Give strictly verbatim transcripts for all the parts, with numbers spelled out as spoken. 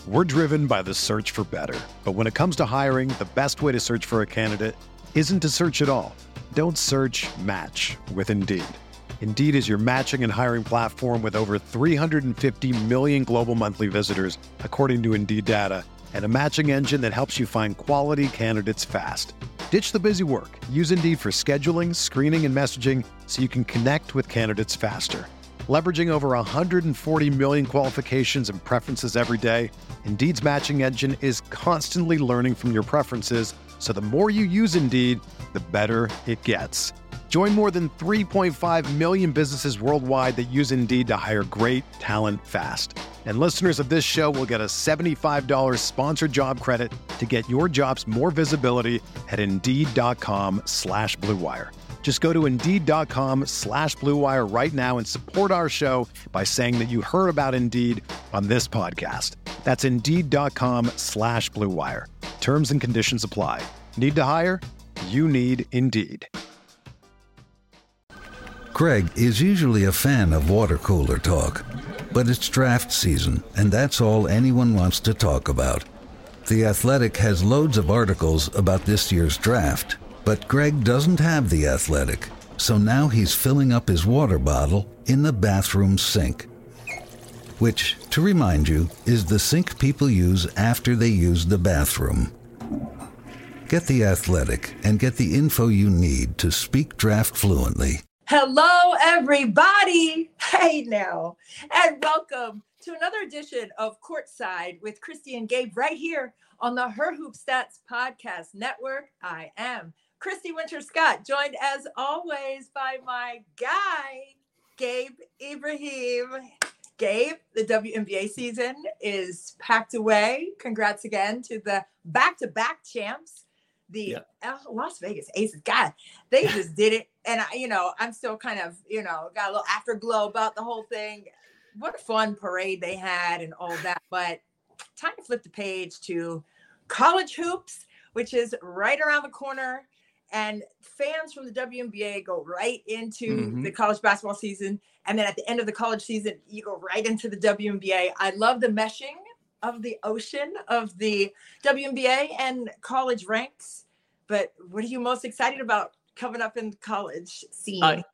We're driven by the search for better. But when it comes to hiring, the best way to search for a candidate isn't to search at all. Don't search, match with Indeed. Indeed is your matching and hiring platform with over three hundred fifty million global monthly visitors, according to Indeed data, and a matching engine that helps you find quality candidates fast. Ditch the busy work. Use Indeed for scheduling, screening, and messaging so you can connect with candidates faster. Leveraging over one hundred forty million qualifications and preferences every day, Indeed's matching engine is constantly learning from your preferences, so the more you use Indeed, the better it gets. Join more than three point five million businesses worldwide that use Indeed to hire great talent fast. And listeners of this show will get a seventy-five dollars sponsored job credit to get your jobs more visibility at Indeed.com slash Blue Wire. Just go to Indeed.com slash Blue Wire right now and support our show by saying that you heard about Indeed on this podcast. That's Indeed.com slash Blue Wire. Terms and conditions apply. Need to hire? You need Indeed. Greg is usually a fan of water cooler talk, but it's draft season, and that's all anyone wants to talk about. The Athletic has loads of articles about this year's draft, but Greg doesn't have The Athletic, so now he's filling up his water bottle in the bathroom sink. Which, to remind you, is the sink people use after they use the bathroom. Get The Athletic and get the info you need to speak draft fluently. Hello, everybody. Hey now, and welcome to another edition of Courtside with Christy and Gabe right here on the Her Hoop Stats Podcast Network. I am Christy Winter-Scott, joined as always by my guy, Gabe Ibrahim. Gabe, the W N B A season is packed away. Congrats again to the back-to-back champs, the yeah. Las Vegas Aces. God, they just did it. And, I, you know, I'm still kind of, you know, got a little afterglow about the whole thing. What a fun parade they had and all that. But time to flip the page to college hoops, which is right around the corner. And fans from the W N B A go right into mm-hmm. the college basketball season. And then at the end of the college season, you go right into the W N B A. I love the meshing of the ocean of the W N B A and college ranks. But what are you most excited about coming up in college scene? I,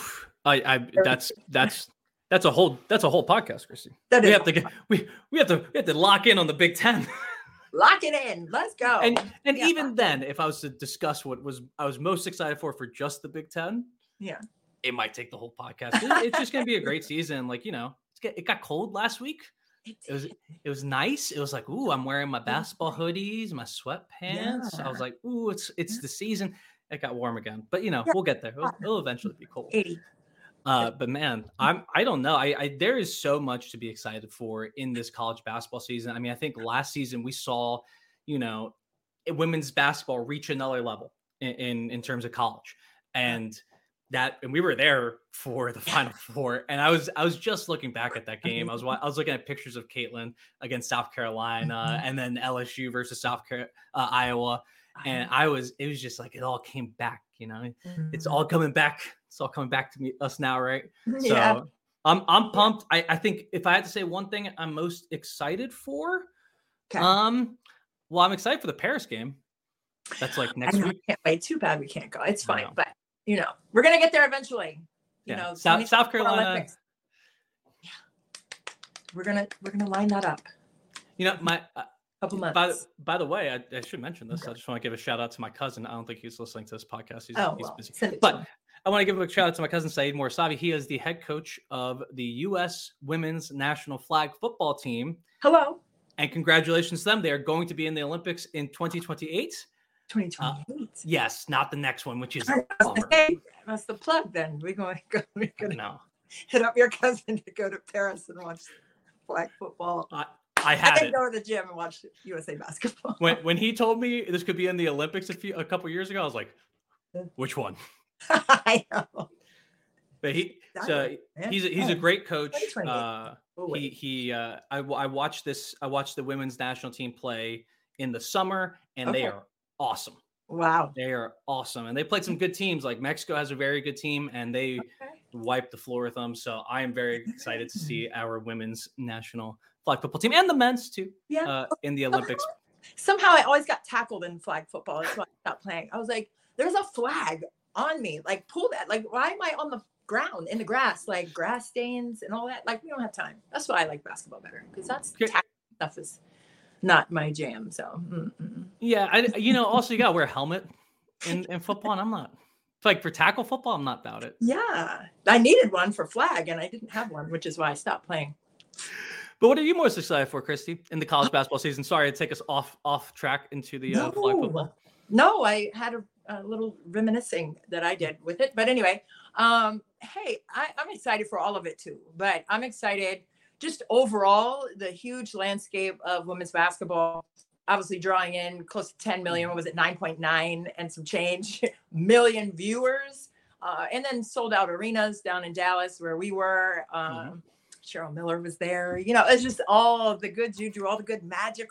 I, I that's that's that's a whole that's a whole podcast, Christy. That we is have to get we we have to we have to lock in on the Big Ten. Lock it in. Let's go. And and yeah. even then, if I was to discuss what was I was most excited for for just the Big Ten, yeah, it might take the whole podcast. It, it's just going to be a great season. Like, you know, it's get, it got cold last week. It, it was it was nice. It was like, ooh, I'm wearing my basketball hoodies, my sweatpants. Yeah. I was like, ooh, it's it's yeah. the season. It got warm again, but you know, yeah. we'll get there. It'll, it'll eventually be cold. eighty Uh, but man, I'm I don't know. I, I there is so much to be excited for in this college basketball season. I mean, I think last season we saw, you know, women's basketball reach another level in in, in terms of college, and that and we were there for the Final Four. And I was I was just looking back at that game. I was I was looking at pictures of Caitlin against South Carolina, and then L S U versus South Car- uh, Iowa. And I was, it was just like, it all came back, you know, mm-hmm. it's all coming back. It's all coming back to me, us now. Right. Yeah. So I'm, I'm pumped. I, I think if I had to say one thing I'm most excited for, okay. um, well, I'm excited for the Paris game. That's like next I know, week. I can't wait. Too bad we can't go. It's fine. But you know, we're going to get there eventually. You yeah. know, South, South Carolina. Olympics. Yeah. We're going to, we're going to line that up. You know, my, uh, Couple months. By, by the way, I, I should mention this. Okay. I just want to give a shout out to my cousin. I don't think he's listening to this podcast. He's, oh, he's well, busy. But I want to give a shout out to my cousin, Saeed Morasavi. He is the head coach of the U S women's national flag football team. Hello. And congratulations to them. They are going to be in the Olympics in twenty twenty-eight. twenty twenty-eight. Uh, yes, not the next one, which is a bummer. Hey, that's the plug then. We're going to go. We're going to hit up your cousin to go to Paris and watch flag football. Uh, I had I it. go to the gym and watch U S A basketball. When when he told me this could be in the Olympics a few a couple years ago, I was like, which one? I know. But he so he's a, he's a great coach. Uh, oh, he he uh, I I watched this I watched the women's national team play in the summer, and okay. they are awesome. Wow, they are awesome, and they played some good teams. Like Mexico has a very good team, and they okay. wiped the floor with them. So I am very excited to see our women's national flag football team and the men's too. Yeah. Uh, in the Olympics. Somehow I always got tackled in flag football. That's why I stopped playing. I was like, there's a flag on me. Like, pull that. Like, why am I on the ground in the grass? Like, grass stains and all that. Like, we don't have time. That's why I like basketball better, because that's tackle stuff is not my jam. So, mm-mm. yeah, I, you know, also you got to wear a helmet in, in football, and I'm not. Like, for tackle football, I'm not about it. Yeah, I needed one for flag, and I didn't have one, which is why I stopped playing. But what are you most excited for, Christy, in the college basketball season? Sorry to take us off off track into the uh, no. flag football. No, I had a, a little reminiscing that I did with it. But anyway, um, hey, I, I'm excited for all of it too. But I'm excited just overall, the huge landscape of women's basketball, obviously drawing in close to ten million. What was it, nine point nine and some change million viewers. Uh, and then sold out arenas down in Dallas where we were. Um, mm-hmm. Cheryl Miller was there. You know, it's just all of the good juju, all the good magic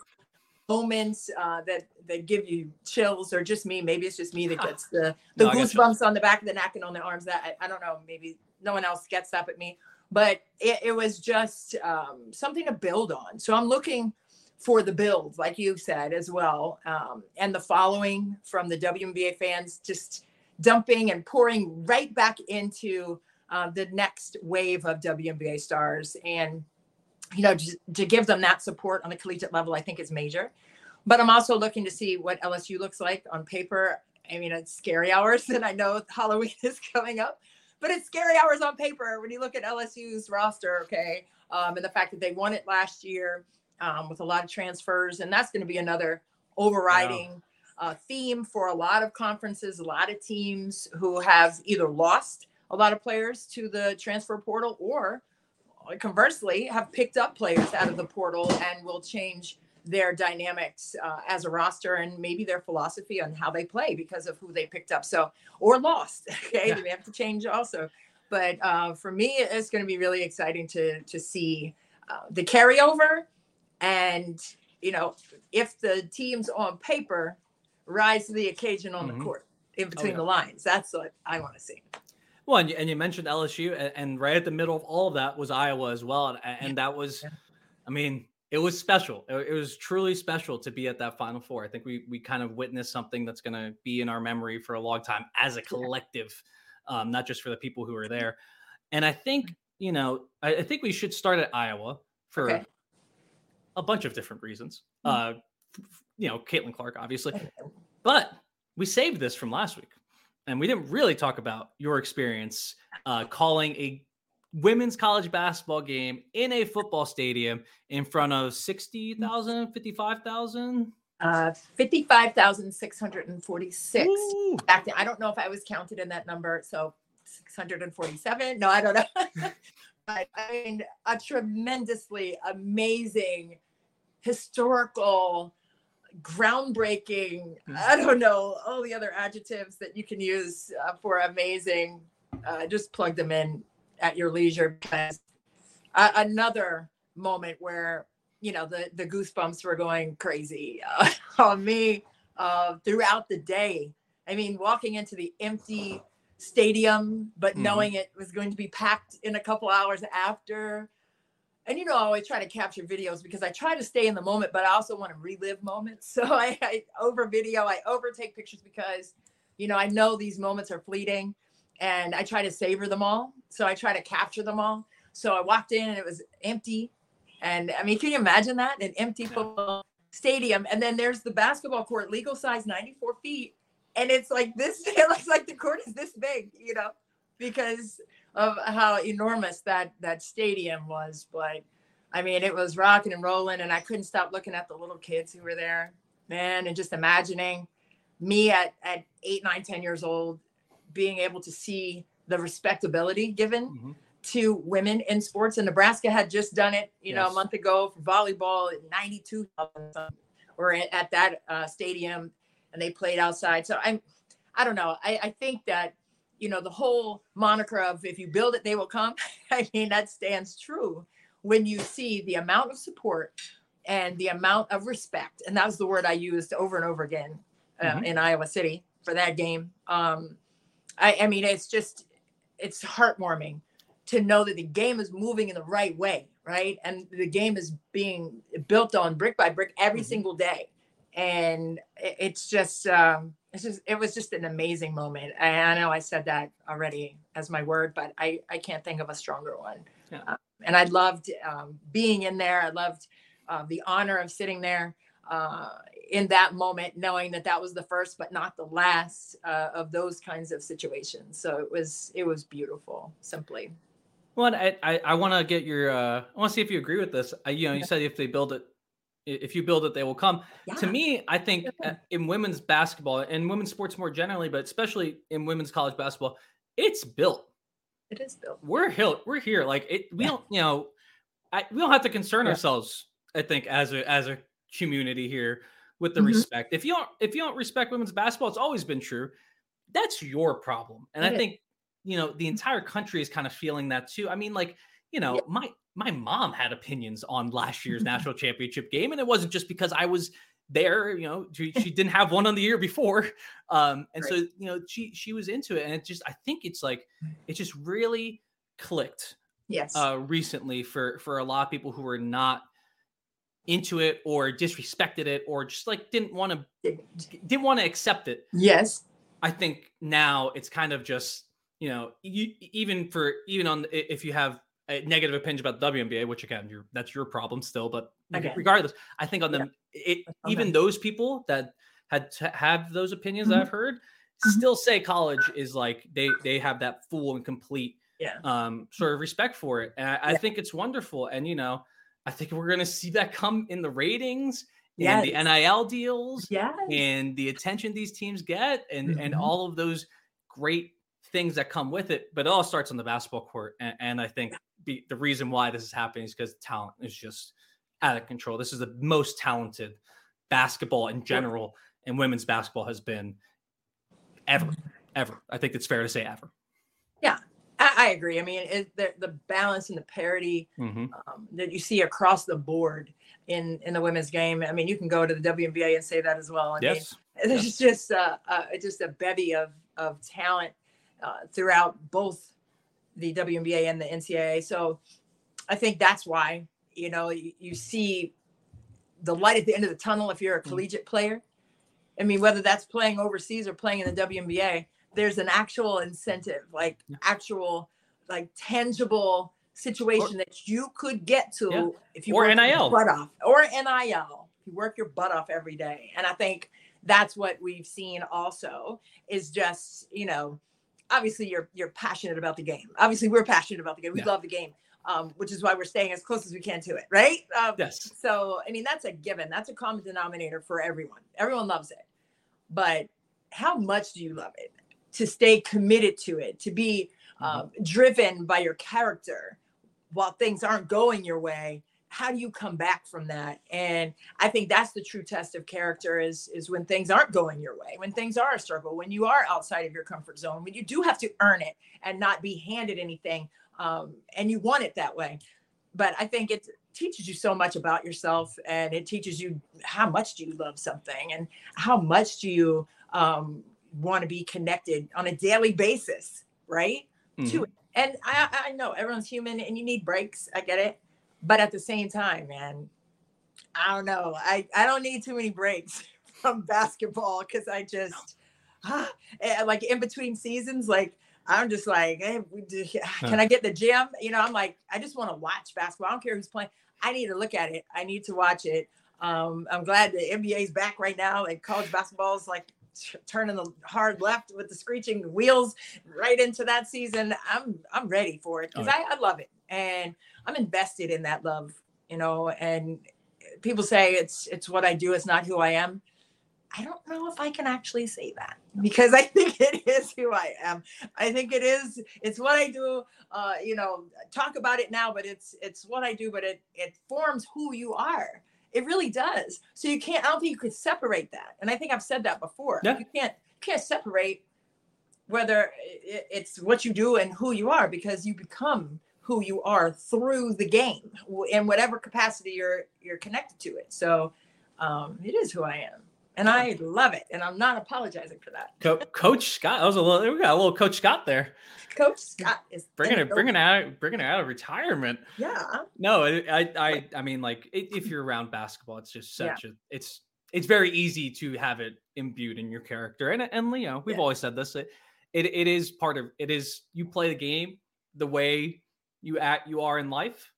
moments uh, that that give you chills, or just me. Maybe it's just me that gets the, the no, goosebumps on the back of the neck and on the arms. That I, I don't know. Maybe no one else gets that but me. But it, it was just um, something to build on. So I'm looking for the build, like you said as well, um, and the following from the W N B A fans, just dumping and pouring right back into Uh, the next wave of W N B A stars. And, you know, just to give them that support on the collegiate level, I think is major. But I'm also looking to see what L S U looks like on paper. I mean, it's scary hours, and I know Halloween is coming up, but it's scary hours on paper when you look at L S U's roster, okay? Um, and the fact that they won it last year um, with a lot of transfers, and that's going to be another overriding wow. uh, theme for a lot of conferences, a lot of teams who have either lost a lot of players to the transfer portal, or conversely have picked up players out of the portal and will change their dynamics uh, as a roster, and maybe their philosophy on how they play because of who they picked up. So, or lost. Okay. Yeah. They have to change also. But uh, for me, it's going to be really exciting to, to see uh, the carryover, and, you know, if the teams on paper rise to the occasion on mm-hmm. the court in between oh, yeah. the lines. That's what I want to see. Well, and you, and you mentioned L S U, and, and right at the middle of all of that was Iowa as well. And, and that was, I mean, it was special. It, it was truly special to be at that Final Four. I think we we kind of witnessed something that's going to be in our memory for a long time as a collective, um, not just for the people who were there. And I think, you know, I, I think we should start at Iowa for okay. a bunch of different reasons. Uh, you know, Caitlin Clark, obviously. But we saved this from last week. And we didn't really talk about your experience uh, calling a women's college basketball game in a football stadium in front of sixty thousand, fifty-five thousand? Uh, fifty-five thousand six hundred forty-six. Ooh. I don't know if I was counted in that number. So six hundred forty-seven. No, I don't know. But I mean, a tremendously amazing, historical, groundbreaking, I don't know, all the other adjectives that you can use uh, for amazing. Uh, just plug them in at your leisure, because uh, another moment where, you know, the, the goosebumps were going crazy uh, on me uh, throughout the day. I mean, walking into the empty stadium, but mm-hmm. knowing it was going to be packed in a couple hours after. And, you know, I always try to capture videos because I try to stay in the moment, but I also want to relive moments. So I, I over video, I overtake pictures because, you know, I know these moments are fleeting, and I try to savor them all. So I try to capture them all. So I walked in and it was empty. And I mean, can you imagine that? An empty football stadium. And then there's the basketball court, legal size, ninety-four feet. And it's like this, it looks like the court is this big, you know, because of how enormous that that stadium was. But I mean, it was rocking and rolling, and I couldn't stop looking at the little kids who were there, man, and just imagining me at at eight, nine, ten years old, being able to see the respectability given mm-hmm. to women in sports. And Nebraska had just done it, you yes. know, a month ago for volleyball, ninety-two or at that uh, stadium, and they played outside. So I'm, I don't know. I, I think that, you know, the whole moniker of if you build it, they will come. I mean, that stands true when you see the amount of support and the amount of respect. And that was the word I used over and over again uh, mm-hmm. in Iowa City for that game. Um, I, I mean, it's just, it's heartwarming to know that the game is moving in the right way, right? And the game is being built on brick by brick every Mhm. single day. And it- it's just, um, it's just, it was just an amazing moment. And I know I said that already as my word, but I, I can't think of a stronger one. Yeah. Uh, and I loved um, being in there. I loved uh, the honor of sitting there uh, in that moment, knowing that that was the first, but not the last uh, of those kinds of situations. So it was, it was beautiful, simply. Well, I I, I want to get your. Uh, I want to see if you agree with this. I, you know, you said if they build it, i- if you build it, they will come. To Yeah. me, I think Yeah. uh, in women's basketball and women's sports more generally, but especially in women's college basketball, it's built. It is built. We're here. We're here. Like it. We Yeah. don't. You know, I, we don't have to concern Yeah. ourselves. I think as a as a community here with the Mhm. respect. If you don't if you don't respect women's basketball, it's always been true. That's your problem. And It I is. think, you know, the entire country is kind of feeling that too. I mean, like, you know, Yeah. my my mom had opinions on last year's national championship game, and it wasn't just because I was there. You know, she, she didn't have one on the year before, um, and so Right. you know, she she was into it, and it just I think it's like it just really clicked Yes. uh, recently for for a lot of people who were not into it or disrespected it or just like didn't want to didn't want to accept it. Yes. I think now it's kind of just, you know, you even for even on if you have a negative opinion about the W N B A, which again, you're that's your problem still, but Again. regardless, I think on them, it on even them. those people that had to have those opinions Mhm. that I've heard Mhm. still say college is like they they have that full and complete Yeah. um sort of respect for it. And I, I Yeah. think it's wonderful. And you know, I think we're gonna see that come in the ratings and Yes. the N I L deals Yes. and the attention these teams get and and Mhm. all of those great things that come with it. But it all starts on the basketball court. And, and I think the, the reason why this is happening is because talent is just out of control. This is the most talented basketball in general, and women's basketball has been ever, ever. I think it's fair to say ever. Yeah, I, I agree. I mean, it, the, the balance and the parity Mm-hmm. um, that you see across the board in, in the women's game. I mean, you can go to the W N B A and say that as well. I Yes. mean, there's just uh, uh, just a bevy of, of talent uh, throughout both the W N B A and the N C double A. So I think that's why, you know, you, you see the light at the end of the tunnel if you're a collegiate player. I mean, whether that's playing overseas or playing in the W N B A, there's an actual incentive, like Yeah. actual, like tangible situation Or- that you could get to Yeah. if you Or work N I L. your butt off, or N I L. If you work your butt off every day. And I think that's what we've seen also is just, you know, obviously you're you're passionate about the game. Obviously we're passionate about the game. We Yeah. love the game, um, which is why we're staying as close as we can to it, right? Um, Yes. So, I mean, that's a given. That's a common denominator for everyone. Everyone loves it. But how much do you love it? To stay committed to it, to be um, driven by your character while things aren't going your way. How do you come back from that? And I think that's the true test of character is, is when things aren't going your way, when things are a struggle, when you are outside of your comfort zone, when you do have to earn it and not be handed anything, um, and you want it that way. But I think it teaches you so much about yourself, and it teaches you how much do you love something and how much do you um, want to be connected on a daily basis, right? Mhm. To it. And I, I know everyone's human and you need breaks. I get it. But at the same time, man, I don't know. I, I don't need too many breaks from basketball because I just, ah, eh, like in between seasons, like I'm just like, hey, we do, can I get the gym? You know, I'm like, I just want to watch basketball. I don't care who's playing. I need to look at it. I need to watch it. Um, I'm glad the N B A is back right now. Like college basketball is like t- turning the hard left with the screeching wheels right into that season. I'm I'm ready for it because Oh, yeah. I, I love it and I'm invested in that love. You know, and people say it's it's what I do. It's not who I am. I don't know if I can actually say that because I think it is who I am. I think it is. It's what I do. Uh, you know, talk about it now, but it's it's what I do. But it it forms who you are. It really does. So you can't. I don't think you could separate that. And I think I've said that before. Yeah. You can't can't separate whether it, it's what you do and who you are because you become who you are through the game in whatever capacity you're you're connected to it. So um, it is who I am. And I love it. And I'm not apologizing for that. Co- Coach Scott, that was a little, we got a little Coach Scott there. Coach Scott is bringing it, bringing it out, bringing it out of retirement. Yeah. No, I, I, I mean, like if you're around basketball, it's just such yeah. a, it's, it's very easy to have it imbued in your character. And, and, you know, we've yeah. always said this, it, it, it is part of, it is, you play the game the way you act, you are in life.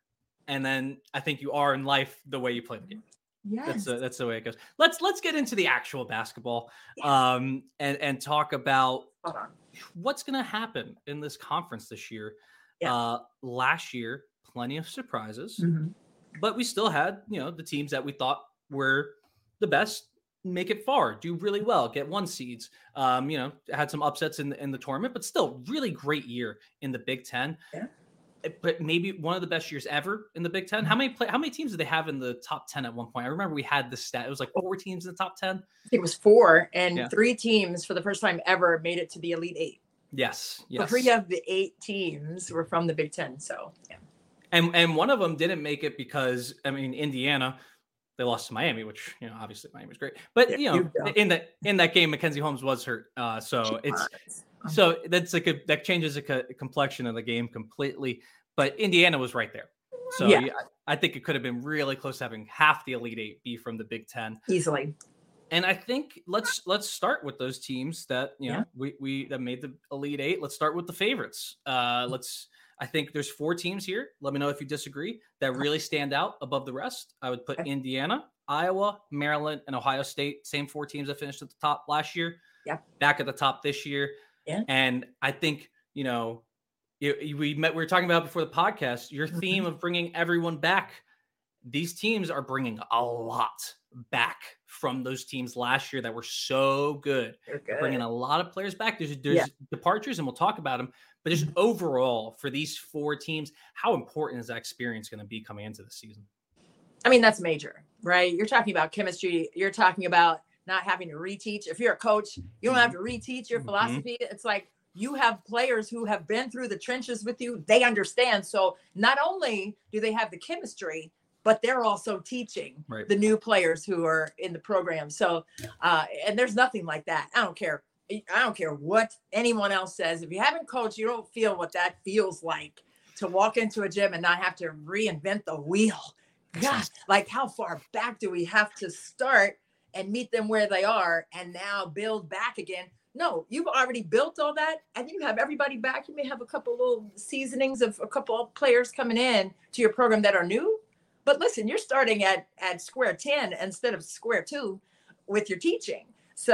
And then I think you are in life the way you play the game. Yes. That's a, that's the way it goes. Let's let's get into the actual basketball yes. um, and and talk about what's going to happen in this conference this year. Yeah. Uh, last year, plenty of surprises, mm-hmm. but we still had, you know, the teams that we thought were the best make it far, do really well, get one seeds. Um, you know, had some upsets in the, in the tournament, but still really great year in the Big Ten. Yeah. But maybe one of the best years ever in the Big Ten. How many play, how many teams did they have in the top ten at one point? I remember we had the stat. It was like four teams in the top ten. I think it was four, and yeah. three teams for the first time ever made it to the Elite Eight. Yes, yes. So three of the eight teams were from the Big Ten. So yeah. And and one of them didn't make it because I mean Indiana, they lost to Miami, which you know obviously Miami's great, but yeah, you know you in that in that game Mackenzie Holmes was hurt, uh, so she it's. Was. So that's like a, that changes the co- complexion of the game completely. But Indiana was right there. So yeah. yeah, I think it could have been really close to having half the Elite Eight be from the Big Ten. Easily. And I think let's let's start with those teams that you know yeah. we we that made the Elite Eight. Let's start with the favorites. Uh, let's I think there's four teams here. Let me know if you disagree that really stand out above the rest. I would put Indiana, Iowa, Maryland, and Ohio State. Same four teams that finished at the top last year. Yeah. Back at the top this year. Yeah. And I think, you know, you, we met, we were talking about before the podcast, your theme mm-hmm. of bringing everyone back. These teams are bringing a lot back from those teams last year that were so good. They're good. They're bringing a lot of players back. There's, there's yeah. departures and we'll talk about them, but just overall for these four teams, how important is that experience going to be coming into the season? I mean, that's major, right? You're talking about chemistry. You're talking about not having to reteach. If you're a coach, you don't have to reteach your philosophy. Mm-hmm. It's like you have players who have been through the trenches with you. They understand. So not only do they have the chemistry, but they're also teaching right. the new players who are in the program. So, uh, and there's nothing like that. I don't care. I don't care what anyone else says. If you haven't coached, you don't feel what that feels like to walk into a gym and not have to reinvent the wheel. Gosh, like how far back do we have to start and meet them where they are and now build back again? No, you've already built all that and you have everybody back. You may have a couple little seasonings of a couple of players coming in to your program that are new. But listen, you're starting at, at square ten instead of square two with your teaching.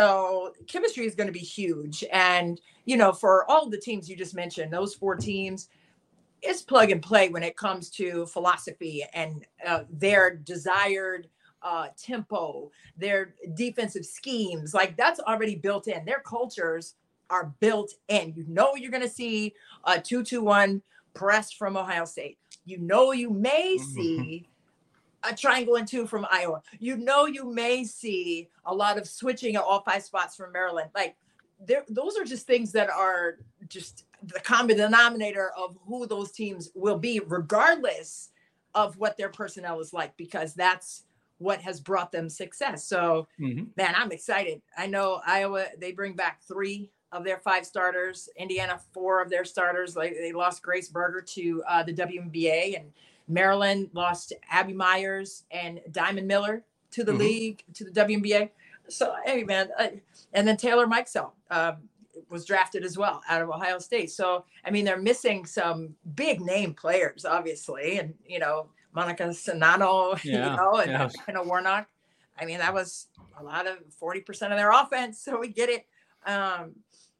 So chemistry is going to be huge. And, you know, for all the teams you just mentioned, those four teams, it's plug and play when it comes to philosophy and uh, their desired uh, tempo, their defensive schemes. Like that's already built in. Their cultures are built in. You know, you're going to see a two two one press from Ohio State. You know, you may see a triangle and two from Iowa. You know, you may see a lot of switching at all five spots from Maryland. Like there, those are just things that are just the common denominator of who those teams will be, regardless of what their personnel is like, because that's what has brought them success. So, mm-hmm. man, I'm excited. I know Iowa, they bring back three of their five starters. Indiana, four of their starters. Like they lost Grace Berger to uh, the W N B A, and Maryland lost Abby Myers and Diamond Miller to the mm-hmm. league, to the W N B A. So, hey, man. Uh, and then Taylor Mikesell um, was drafted as well out of Ohio State. So, I mean, they're missing some big name players, obviously. And, you know, Monica Sanano, yeah, you know, and yeah. Kenna Warnock. I mean, that was a lot of forty percent of their offense. So we get it. Um,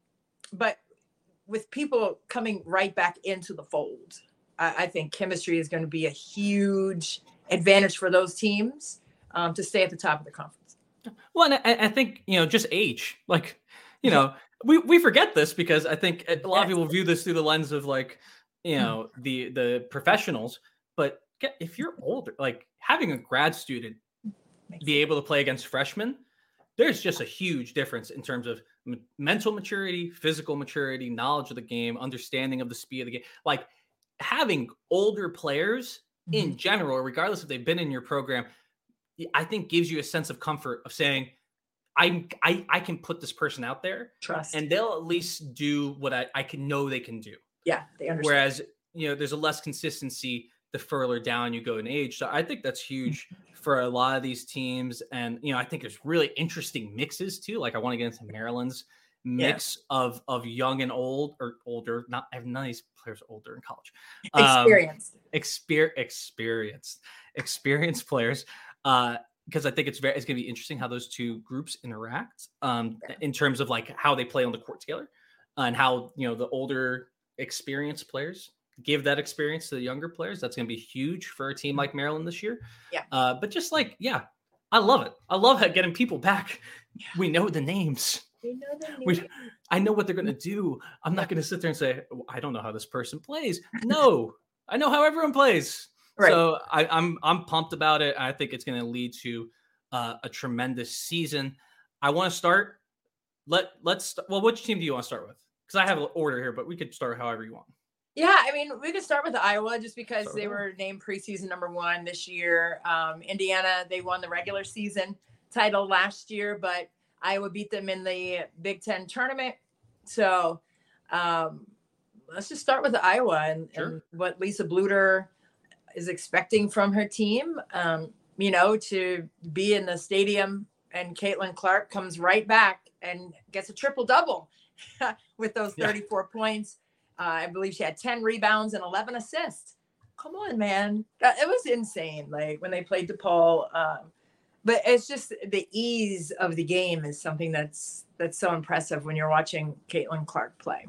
but with people coming right back into the fold, I, I think chemistry is going to be a huge advantage for those teams um, to stay at the top of the conference. Well, and I, I think, you know, just age, like, you know, we, we forget this because I think a lot of people view this through the lens of like, you know, the, the professionals, but if you're older, like having a grad student be able to play against freshmen, there's just a huge difference in terms of m- mental maturity, physical maturity, knowledge of the game, understanding of the speed of the game. Like having older players mm-hmm. in general, regardless if they've been in your program, I think gives you a sense of comfort of saying, I I I can put this person out there, Trust. and they'll at least do what I, I can know they can do. Yeah, they understand. Whereas, you know, there's a less consistency the further down you go in age. So I think that's huge for a lot of these teams. And, you know, I think there's really interesting mixes too. Like I want to get into Maryland's mix yeah. of of young and old or older. Not none of these players are older in college. Experienced. Um, exper- experienced. Experienced players. Uh, because I think it's very it's going to be interesting how those two groups interact um, yeah. in terms of like how they play on the court together uh, and how, you know, the older experienced players give that experience to the younger players. That's going to be huge for a team like Maryland this year. Yeah. Uh, but just like, yeah, I love it. I love it, getting people back. Yeah. We know the names. We know the names. We, I know what they're going to do. I'm not going to sit there and say, oh, I don't know how this person plays. No, I know how everyone plays. Right. So I, I'm I'm pumped about it. I think it's going to lead to uh, a tremendous season. I want to start. Let let's well, which team do you want to start with? Because I have an order here, but we could start however you want. Yeah, I mean, we could start with Iowa just because start they were named preseason number one this year. Um, Indiana, they won the regular season title last year, but Iowa beat them in the Big Ten tournament. So um, let's just start with Iowa and, sure. and what Lisa Bluder is expecting from her team, um, you know, to be in the stadium, and Caitlin Clark comes right back and gets a triple double with those thirty-four yeah. points. Uh, I believe she had ten rebounds and eleven assists. Come on, man. That, it was insane. Like when they played DePaul. Um, but it's just the ease of the game is something that's, that's so impressive when you're watching Caitlin Clark play.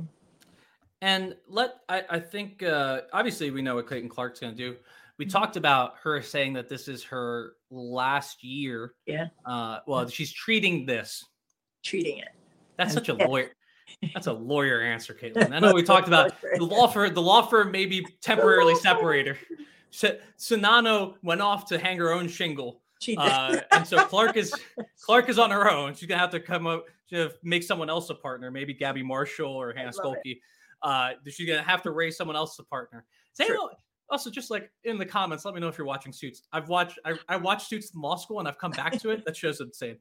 And let I, I think uh, obviously we know what Caitlin Clark's going to do. We mm-hmm. talked about her saying that this is her last year. Yeah. Uh, well, she's treating this. Treating it. That's such a lawyer. That's a lawyer answer, Caitlin. I know we talked about the law firm. The law firm maybe temporarily separate her. So, Sonano went off to hang her own shingle. She did. Uh, and so Clark is Clark is on her own. She's gonna have to come up to make someone else a partner, maybe Gabby Marshall or Hannah Skolke. Uh, she's gonna have to raise someone else a partner. Say sure. Also, just like in the comments, let me know if you're watching Suits. I've watched I, I watched Suits in law school and I've come back to it. That show's insane.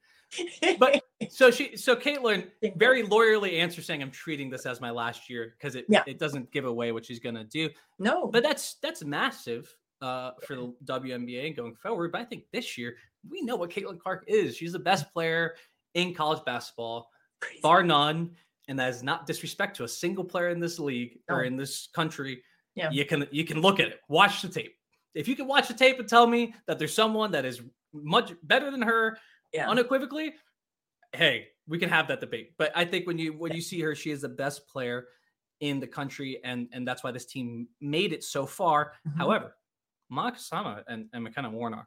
But so she so Caitlin very lawyerly answers saying, I'm treating this as my last year because it yeah. it doesn't give away what she's gonna do. No, but that's that's massive. Uh, for the W N B A going forward. But I think this year, we know what Caitlin Clark is. She's the best player in college basketball, Crazy. bar none. And that is not disrespect to a single player in this league no. or in this country. Yeah. You can you can look at it. Watch the tape. If you can watch the tape and tell me that there's someone that is much better than her yeah. unequivocally, hey, we can have that debate. But I think when you when you see her, she is the best player in the country. And, and that's why this team made it so far. Mm-hmm. However, Monica Sama and, and McKenna Warnock,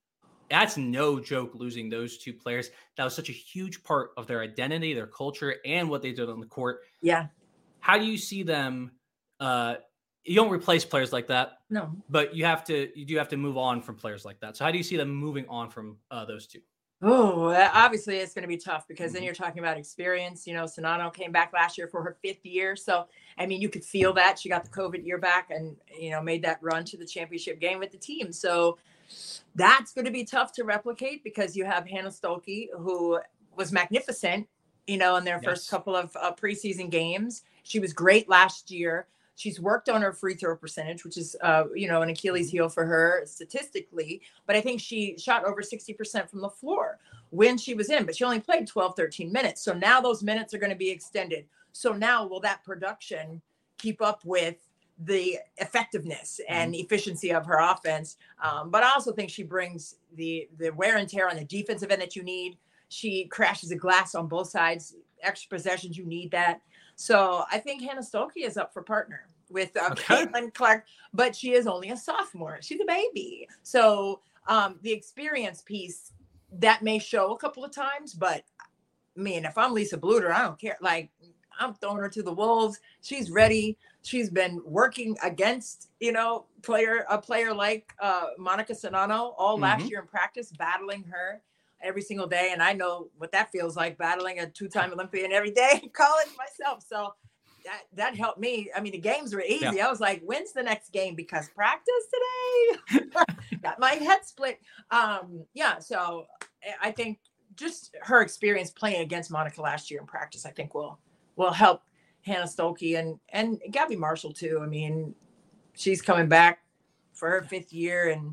that's no joke losing those two players. That was such a huge part of their identity, their culture, and what they did on the court. Yeah. How do you see them? Uh, you don't replace players like that. No. But you have to, you do have to move on from players like that. So how do you see them moving on from uh, those two? Oh, obviously it's going to be tough because mm-hmm. then you're talking about experience. You know, Sonano came back last year for her fifth year. So, I mean, you could feel that she got the COVID year back and, you know, made that run to the championship game with the team. So that's going to be tough to replicate because you have Hannah Skolke, who was magnificent, you know, in their yes. first couple of uh, preseason games. She was great last year. She's worked on her free throw percentage, which is, uh, you know, an Achilles heel for her statistically. But I think she shot over sixty percent from the floor when she was in, but she only played twelve, thirteen minutes. So now those minutes are going to be extended. So now will that production keep up with the effectiveness and mm-hmm. efficiency of her offense? Um, but I also think she brings the, the wear and tear on the defensive end that you need. She crashes the glass on both sides. Extra possessions, you need that. So I think Hannah Skolke is up for partner with uh, okay. Caitlin Clark, but she is only a sophomore. She's a baby. So um, the experience piece, that may show a couple of times, but I mean, if I'm Lisa Bluder, I don't care. Like, I'm throwing her to the wolves. She's ready. She's been working against, you know, player a player like uh, Monica Sonano all mm-hmm. last year in practice, battling her every single day. And I know what that feels like, battling a two-time Olympian every day in college myself. So that that helped me. I mean, the games were easy. Yeah. I was like, when's the next game? Because practice today. Got my head split. Um, yeah, so I think just her experience playing against Monica last year in practice, I think will will help Hannah Stolke and and Gabby Marshall too. I mean, she's coming back for her fifth year, and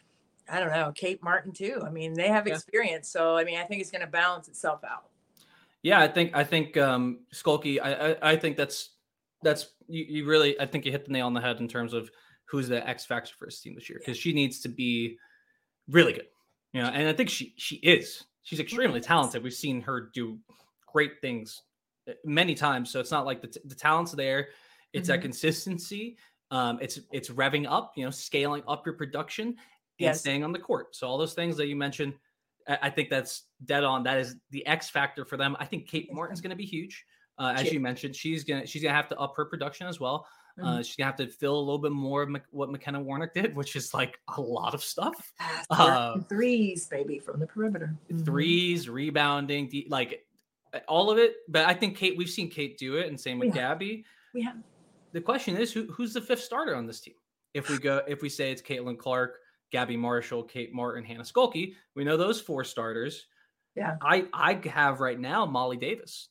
I don't know, Kate Martin too. I mean, they have experience, yeah. So I mean, I think it's going to balance itself out. Yeah, I think I think um, Skolke. I, I I think that's that's you, you really. I think you hit the nail on the head in terms of who's the X factor for his team this year, because she needs to be really good, you know. And I think she she is. She's extremely talented. We've seen her do great things many times. So it's not like the, t- the talent's there. It's mm-hmm. that consistency. Um, it's it's revving up, you know, scaling up your production and yes. staying on the court. So all those things that you mentioned, I, I think that's dead on. That is the X factor for them. I think Kate Martin's going to be huge. Uh, as you mentioned, she's gonna she's gonna have to up her production as well. Uh, mm-hmm. She's gonna have to fill a little bit more of what McKenna Warnock did, which is like a lot of stuff. Uh, threes, baby, from the perimeter. Threes, mm-hmm. rebounding, de- like all of it. But I think Kate, we've seen Kate do it, and same with we Gabby. We have. The question is, who who's the fifth starter on this team? If we go, if we say it's Caitlin Clark, Gabby Marshall, Kate Martin, Hannah Skolke, we know those four starters. Yeah, I I have right now Molly Davis.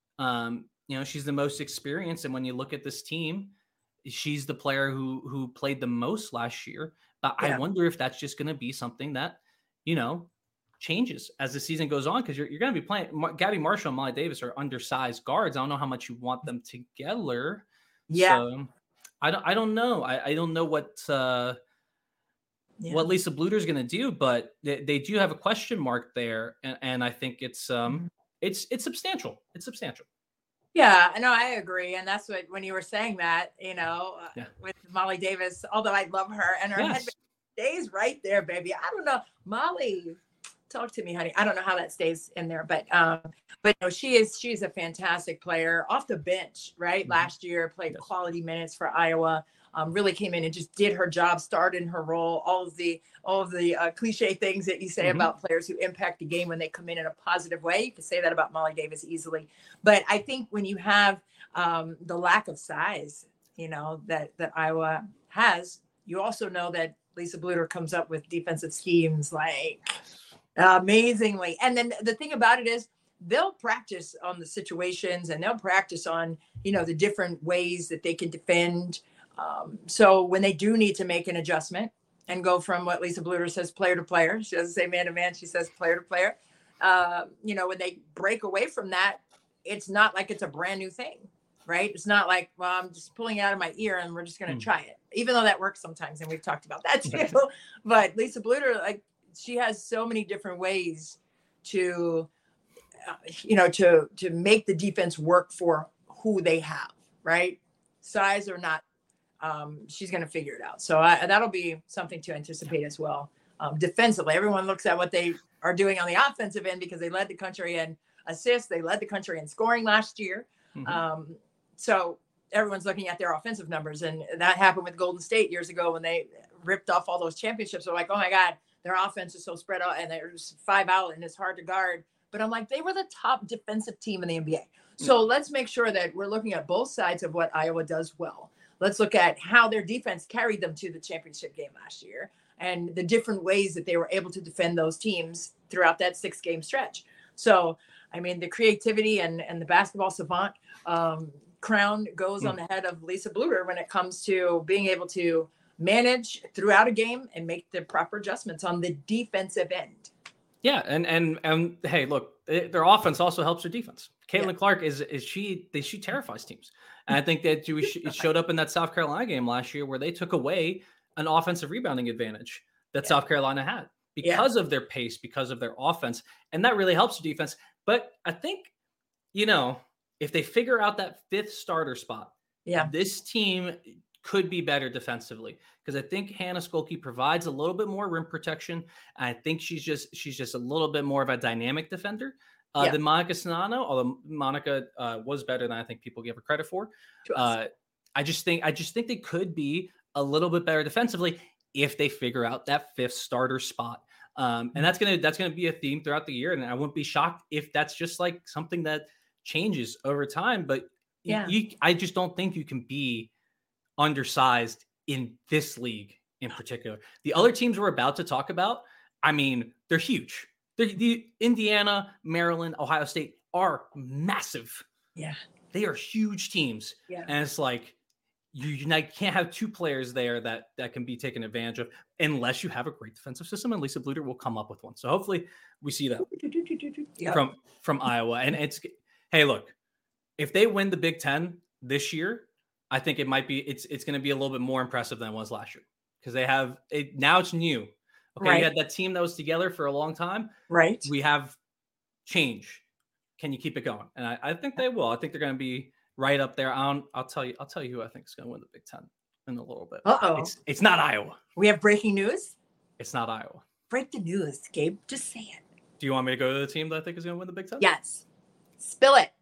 Um, you know, she's the most experienced, and when you look at this team, she's the player who who played the most last year. But yeah. I wonder if that's just going to be something that, you know, changes as the season goes on, because you're you're going to be playing. Mar- Gabby Marshall and Molly Davis are undersized guards. I don't know how much you want them together. Yeah, so, I don't I don't know. I, I don't know what uh, yeah. what Lisa Bluder's going to do, but they, they do have a question mark there, and, and I think it's um mm-hmm. it's it's substantial. It's substantial. Yeah, no, I agree. And that's what, when you were saying that, you know, yeah. uh, with Molly Davis, although I love her and her yes. head stays right there, baby. I don't know. Molly, talk to me, honey. I don't know how that stays in there, but, um, but no, she is, she's a fantastic player off the bench, right? Mm-hmm. Last year, played yes. quality minutes for Iowa. Um, really came in and just did her job, started in her role, all of the all of the uh, cliche things that you say mm-hmm. about players who impact the game when they come in in a positive way. You can say that about Molly Davis easily. But I think when you have um, the lack of size, you know, that, that Iowa has, you also know that Lisa Bluder comes up with defensive schemes like amazingly. And then the thing about it is, they'll practice on the situations and they'll practice on, you know, the different ways that they can defend. Um, so when they do need to make an adjustment and go from what Lisa Bluder says, player to player, she doesn't say man to man, she says player to player. Uh, you know, when they break away from that, it's not like it's a brand new thing, right? It's not like, well, I'm just pulling it out of my ear and we're just going to mm. try it, even though that works sometimes. And we've talked about that too. But Lisa Bluder, like, she has so many different ways to, uh, you know, to, to make the defense work for who they have, right? Size or not. Um, she's going to figure it out. So I, that'll be something to anticipate as well. Um, defensively, everyone looks at what they are doing on the offensive end because they led the country in assists. They led the country in scoring last year. Mm-hmm. Um, so everyone's looking at their offensive numbers. And that happened with Golden State years ago when they ripped off all those championships. They're like, oh my God, their offense is so spread out and there's five out and it's hard to guard. But I'm like, they were the top defensive team in the N B A. So mm-hmm. let's make sure that we're looking at both sides of what Iowa does well. Let's look at how their defense carried them to the championship game last year and the different ways that they were able to defend those teams throughout that six game stretch. So, I mean, the creativity and, and the basketball savant um, crown goes mm. on the head of Lisa Bluder when it comes to being able to manage throughout a game and make the proper adjustments on the defensive end. Yeah. And, and, and hey, look, it, their offense also helps their defense. Caitlin yeah. Clark is, is she, they, she terrifies teams. And I think that it showed up in that South Carolina game last year where they took away an offensive rebounding advantage that yeah. South Carolina had because yeah. of their pace, because of their offense. And that really helps the defense. But I think, you know, if they figure out that fifth starter spot, yeah, this team could be better defensively, because I think Hannah Skolke provides a little bit more rim protection. I think she's just, she's just a little bit more of a dynamic defender. Uh, yeah. than Monica Czinano, although Monica uh, was better than I think people give her credit for. Uh, I just think I just think they could be a little bit better defensively if they figure out that fifth starter spot. Um, and that's gonna that's gonna be a theme throughout the year. And I wouldn't be shocked if that's just like something that changes over time. But yeah, you, I just don't think you can be undersized in this league in particular. The other teams we're about to talk about, I mean, they're huge. The, the Indiana, Maryland, Ohio State are massive. Yeah. They are huge teams. Yeah. And it's like, you, you can't have two players there that, that can be taken advantage of unless you have a great defensive system. And Lisa Bluder will come up with one. So hopefully we see that yep. from, from Iowa. And it's, hey, look, if they win the Big Ten this year, I think it might be, it's, it's going to be a little bit more impressive than it was last year because they have it. Now it's new. Okay. Right. You had that team that was together for a long time. Right. We have change. Can you keep it going? And I, I think they will. I think they're going to be right up there. I'll, I'll tell you, I'll tell you who I think is going to win the Big Ten in a little bit. Uh-oh. It's, it's not Iowa. We have breaking news. It's not Iowa. Break the news, Gabe. Just say it. Do you want me to go to the team that I think is going to win the Big Ten? Yes. Spill it.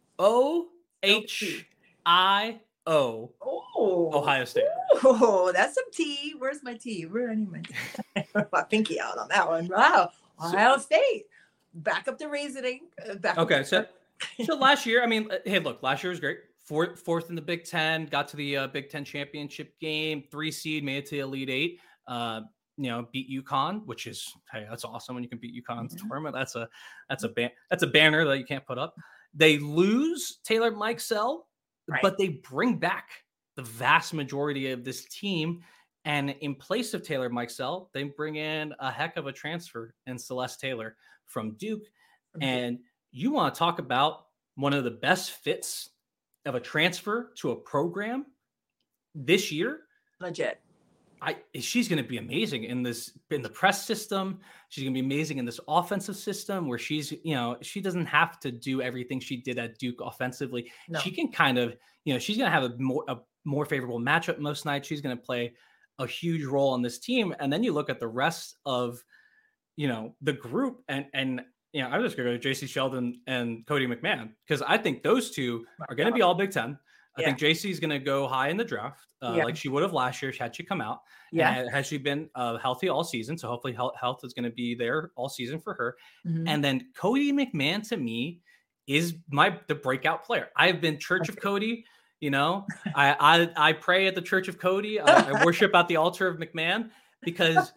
O H I O. Oh. Ohio State. Oh, that's some tea. Where's my tea? Where I need my tea? My pinky out on that one. Wow. Ohio so, State. Back up the reasoning. Back okay. Up so, so last year, I mean, hey, look, last year was great. Fourth, fourth in the Big Ten, got to the uh, Big Ten championship game, three seed, made it to the Elite Eight. Uh, you know, beat UConn, which is, hey, that's awesome when you can beat UConn in the mm-hmm. tournament. That's a that's a ban- that's a banner that you can't put up. They lose Taylor Mikesell, right. but they bring back the vast majority of this team. And in place of Taylor Mikesell, they bring in a heck of a transfer in Celeste Taylor from Duke. Mm-hmm. And you want to talk about one of the best fits of a transfer to a program this year? Legit. I, she's going to be amazing in this, in the press system. She's going to be amazing in this offensive system where she's, you know, she doesn't have to do everything she did at Duke offensively. No. She can kind of, you know, she's going to have a more, a more favorable matchup most nights. She's going to play a huge role on this team. And then you look at the rest of, you know, the group and, and, you know, I'm just going to go to J C Sheldon and Cody McMahon because I think those two are going to be all Big Ten. I yeah. think J C is going to go high in the draft, uh, yeah. like she would have last year had she come out. Yeah. And has she been uh, healthy all season? So hopefully health, health is going to be there all season for her. Mm-hmm. And then Cody McMahon to me is my the breakout player. I've been Church of Cody. You know, I, I I pray at the Church of Cody. I, I worship at the altar of McMahon because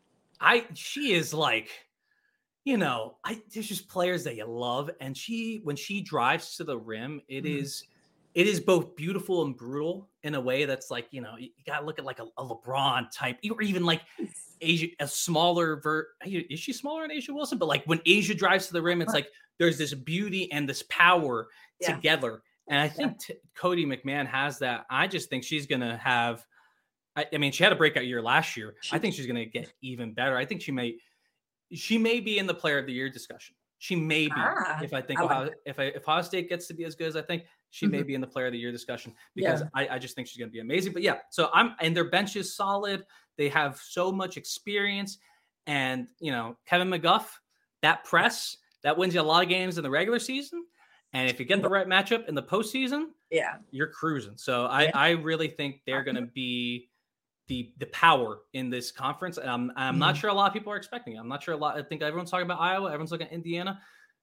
I she is like, you know, I there's just players that you love, and she when she drives to the rim, it mm. is. It is both beautiful and brutal in a way that's like, you know, you got to look at like a, a LeBron type, or even like Asia, a smaller vert. Is she smaller than Asia Wilson? But like when Asia drives to the rim, it's like there's this beauty and this power yeah. together. And I think yeah. t- Cody McMahon has that. I just think she's going to have, I, I mean, she had a breakout year last year. I think she's going to get even better. I think she may, she may be in the player of the year discussion. She may be, ah, if I think I like Ohio, if I, if Ohio State gets to be as good as I think, she mm-hmm. may be in the player of the year discussion because yeah. I, I just think she's going to be amazing. But yeah, so I'm, and their bench is solid. They have so much experience, and you know, Kevin McGuff, that press that wins you a lot of games in the regular season. And if you get the right matchup in the postseason, yeah, you're cruising. So I, yeah. I really think they're going to be the the power in this conference. And I'm I'm mm-hmm. not sure a lot of people are expecting it. I'm not sure a lot. I think everyone's talking about Iowa. Everyone's looking at Indiana.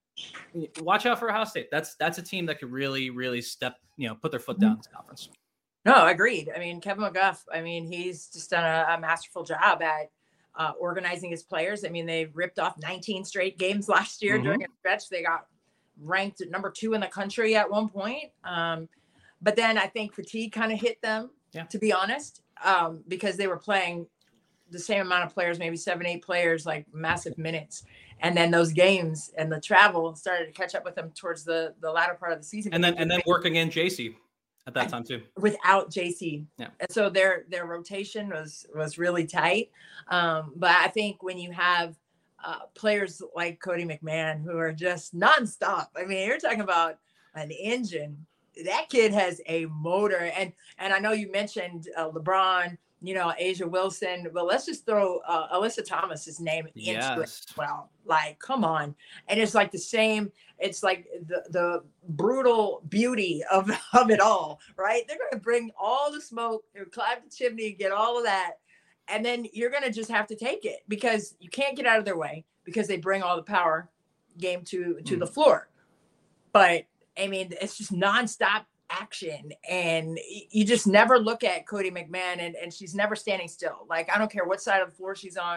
Watch out for Ohio State. That's that's a team that could really, really step, you know, put their foot down in this conference. No, agreed. I mean, Kevin McGuff, I mean, he's just done a, a masterful job at uh, organizing his players. I mean, they ripped off nineteen straight games last year mm-hmm. during a stretch. They got ranked at number two in the country at one point. Um, but then I think fatigue kind of hit them, yeah. to be honest, um, because they were playing the same amount of players, maybe seven, eight players, like massive minutes. And then those games and the travel started to catch up with them towards the, the latter part of the season. And then and then working in J C at that time too. Without J C. Yeah. And so their their rotation was was really tight. Um, but I think when you have uh, players like Cody McMahon who are just nonstop. I mean, you're talking about an engine. That kid has a motor. And and I know you mentioned uh, LeBron, you know, Asia Wilson, but let's just throw uh, Alyssa Thomas's name yes. into it. Well, like, come on. And it's like the same, it's like the, the brutal beauty of, of it all, right? They're going to bring all the smoke, they'll climb the chimney, get all of that. And then you're going to just have to take it because you can't get out of their way because they bring all the power game to, to mm. the floor. But I mean, it's just nonstop action, and you just never look at Cody McMahon, and, and she's never standing still. Like, I don't care what side of the floor she's on,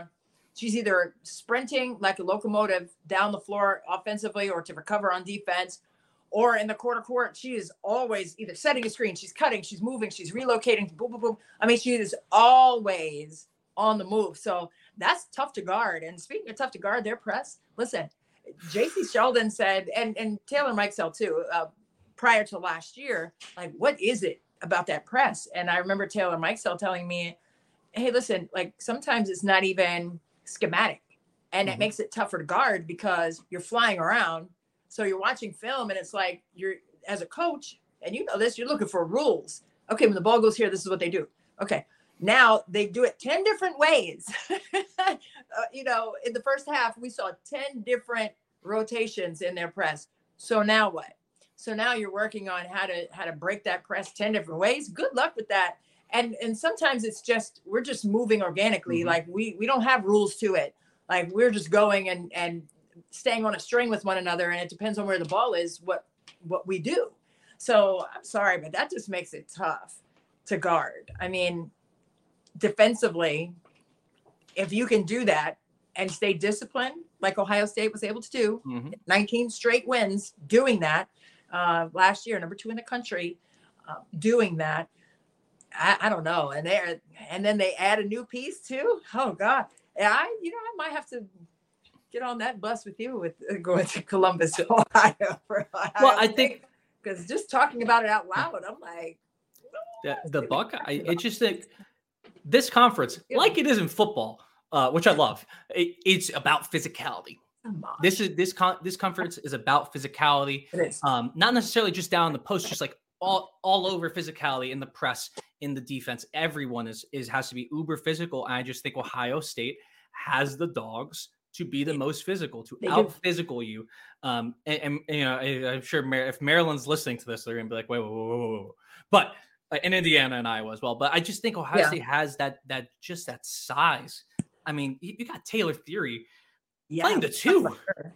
She's either sprinting like a locomotive down the floor offensively or to recover on defense, or in the quarter court, she is always either setting a screen, she's cutting, she's moving, she's relocating, boom, boom, boom. I mean, she is always on the move. So that's tough to guard. And speaking of tough to guard, their press, listen, J C Sheldon said, and, and Taylor Mikesell too, uh, prior to last year, like, what is it about that press? And I remember Taylor Mikesell telling me, hey, listen, like sometimes it's not even schematic, and mm-hmm. it makes it tougher to guard because you're flying around. So you're watching film and it's like you're, as a coach, and you know this, you're looking for rules. Okay, when the ball goes here, this is what they do. Okay, now they do it ten different ways. uh, you know, in the first half, we saw ten different rotations in their press. So now what? So now you're working on how to how to break that press ten different ways. Good luck with that. And and sometimes it's just, we're just moving organically. Mm-hmm. Like we we don't have rules to it. Like we're just going and and staying on a string with one another. And it depends on where the ball is, what what we do. So I'm sorry, but that just makes it tough to guard. I mean, defensively, if you can do that and stay disciplined, like Ohio State was able to do, mm-hmm. nineteen straight wins doing that uh, last year, number two in the country, uh, doing that. I, I don't know. And they and then they add a new piece too. Oh God. I, you know, I might have to get on that bus with you with uh, going to Columbus, Ohio. For Ohio well, I think because just talking about it out loud, I'm like, the, the Buckeye, it just think this conference, like it is in football, uh, which I love, it, it's about physicality. This is this con this conference is about physicality. It is. Um, not necessarily just down the post, just like all all over physicality in the press, in the defense. Everyone is is has to be uber physical. And I just think Ohio State has the dogs to be the most physical, to out physical you. Um, and, and you know, I, I'm sure Mar if Maryland's listening to this, they're gonna be like, wait, whoa, whoa, whoa, whoa. But uh, in Indiana and Iowa as well. But I just think Ohio yeah. State has that that just that size. I mean, you, you got Taylor Fury yeah. playing the two.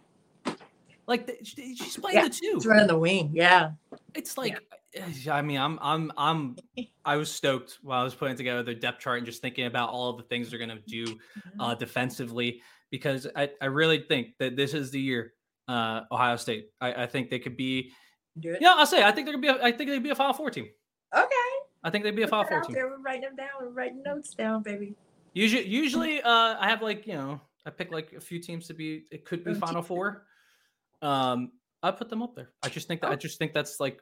Like the, she's playing yeah, the two. She's running the wing. Yeah. It's like, yeah. I mean, I'm, I'm, I'm, I was stoked while I was putting together the depth chart and just thinking about all of the things they're going to do uh, defensively, because I, I really think that this is the year uh, Ohio State. I, I think they could be, do it. Yeah, I'll say, I think they're going to be, a, I think they'd be a Final Four team. Okay. I think they'd be a Final Four team. We're writing them down. We're writing notes down, baby. Usually, usually uh, I have like, you know, I pick like a few teams to be, it could be Final Four. Um, I put them up there. I just think that, oh. I just think that's like,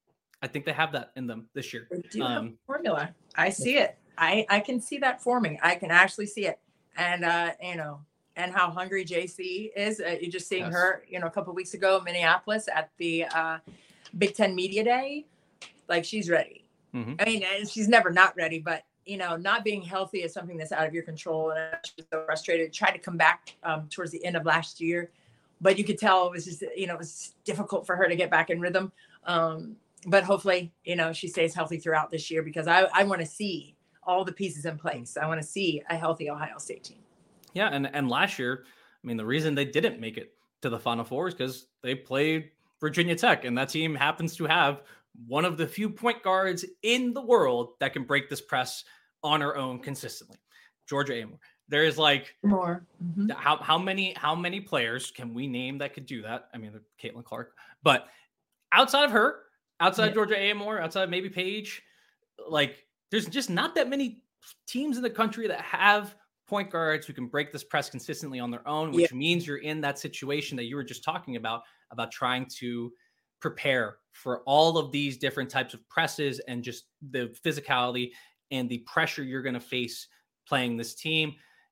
I think they have that in them this year. They do um, have a formula. I see it. I, I can see that forming. I can actually see it. And, uh, you know, and how hungry J C is. Uh, you're just seeing yes. her, you know, a couple of weeks ago in Minneapolis at the uh, Big Ten Media Day. Like, she's ready. Mm-hmm. I mean, she's never not ready, but, you know, not being healthy is something that's out of your control. And she's so frustrated. Tried to come back um, towards the end of last year, but you could tell it was just, you know, it was difficult for her to get back in rhythm. Um, but hopefully, you know, she stays healthy throughout this year, because I, I want to see all the pieces in place. I want to see a healthy Ohio State team. Yeah. And, and last year, I mean, the reason they didn't make it to the Final Four is because they played Virginia Tech, and that team happens to have one of the few point guards in the world that can break this press on her own consistently. Georgia Amoore. There is like more. Mm-hmm. how how many how many players can we name that could do that? I mean, Caitlin Clark, but outside of her, outside yeah. of Georgia Amoore, outside of maybe Paige, like there's just not that many teams in the country that have point guards who can break this press consistently on their own, which yeah. means you're in that situation that you were just talking about, about trying to prepare for all of these different types of presses and just the physicality and the pressure you're going to face playing this team.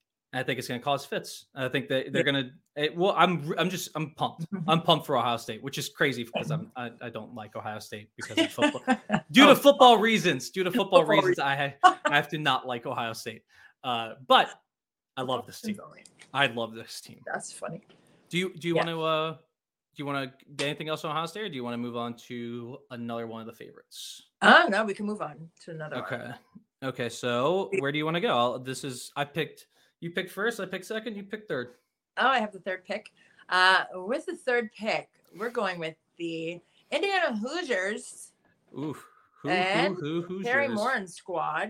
I think it's going to cause fits. I think that they're yeah. going to, well, I'm, I'm just, I'm pumped. I'm pumped for Ohio State, which is crazy because I'm, I, I don't like Ohio State because of football, due to football reasons, due to football, football reasons. I, I have to not like Ohio State. Uh, but I love this team. I love this team. That's funny. Do you, do you yeah. want to, uh, do you want to get anything else on Ohio State, or do you want to move on to another one of the favorites? Uh, no, we can move on to another okay. one. Okay. So where do you want to go? I'll, this is, I picked, you picked first, I picked second, you picked third. Oh, I have the third pick. Uh, with the third pick, we're going with the Indiana Hoosiers. Ooh, who, and who, who, Hoosiers? Terry Morin squad.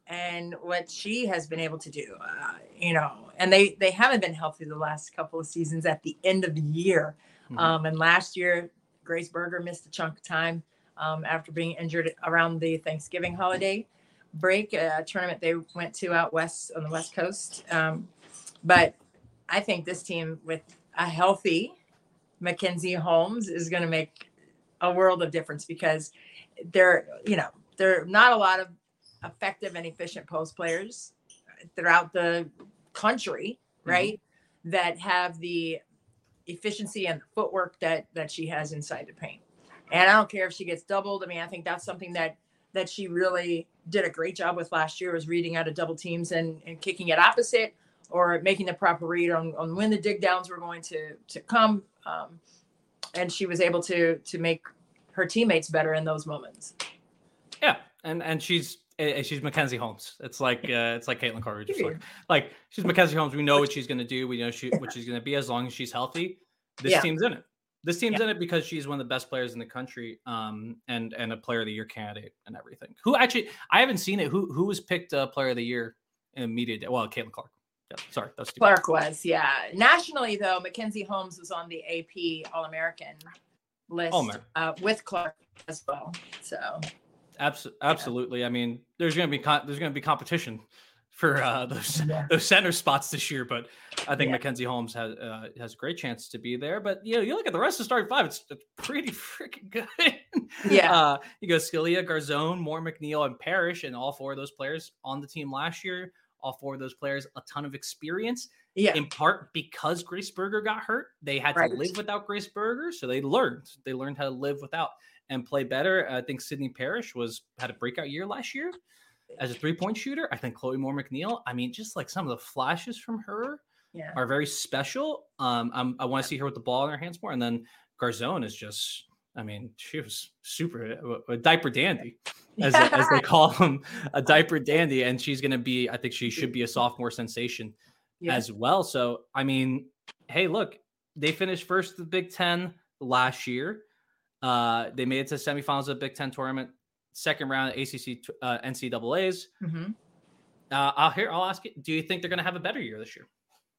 and what she has been able to do, uh, you know, and they, they haven't been healthy the last couple of seasons at the end of the year. Mm-hmm. Um, and last year, Grace Berger missed a chunk of time um, after being injured around the Thanksgiving holiday break, a tournament they went to out west on the West Coast. Um, but I think this team with a healthy Mackenzie Holmes is going to make a world of difference, because there, you know, there are not a lot of effective and efficient post players throughout the country, right? Mm-hmm. That have the efficiency and the footwork that, that she has inside the paint. And I don't care if she gets doubled. I mean, I think that's something that, that she really did a great job with last year, was reading out of double teams and, and kicking it opposite, or making the proper read on, on when the dig downs were going to, to come. Um, and she was able to, to make her teammates better in those moments. Yeah. And, and she's, she's Mackenzie Holmes. It's like, uh, it's like Caitlin Carter. Just like, like she's Mackenzie Holmes. We know what she's going to do. We know she, what she's going to be, as long as she's healthy. This yeah. team's in it. This team's yeah. in it because she's one of the best players in the country, um, and and a Player of the Year candidate and everything. Who actually, I haven't seen it. Who who was picked uh, Player of the Year in media day? Well, Caitlin Clark. Yeah, sorry, that's Clark was. Yeah, nationally though, Mackenzie Holmes was on the A P All American list oh, uh, with Clark as well. So, Absol- absolutely. Yeah. I mean, there's gonna be con- there's gonna be competition for uh, those yeah. those center spots this year, but I think yeah. Mackenzie Holmes has uh, has a great chance to be there. But you know, you look at the rest of the starting five; it's, it's pretty freaking good. Yeah, uh, you go Scalia, Garzone, Moore, McNeil, and Parrish, and all four of those players on the team last year. All four of those players, a ton of experience. Yeah, in part because Grace Berger got hurt, they had right. to live without Grace Berger, so they learned they learned how to live without and play better. I think Sydney Parrish was had a breakout year last year as a three-point shooter. I think Chloe Moore McNeil, I mean, just like some of the flashes from her yeah. are very special. Um, I'm, I want to see her with the ball in her hands more. And then Garzone is just, I mean, she was super, a, a diaper dandy, as, yeah. as they call him, a diaper dandy. And she's going to be, I think she should be a sophomore sensation yeah. as well. So, I mean, hey, look, they finished first in the Big Ten last year. Uh, they made it to the semifinals of the Big Ten tournament. Second round A C C uh, N C double A's. Mm-hmm. Uh, I'll hear. I'll ask you. Do you think they're going to have a better year this year?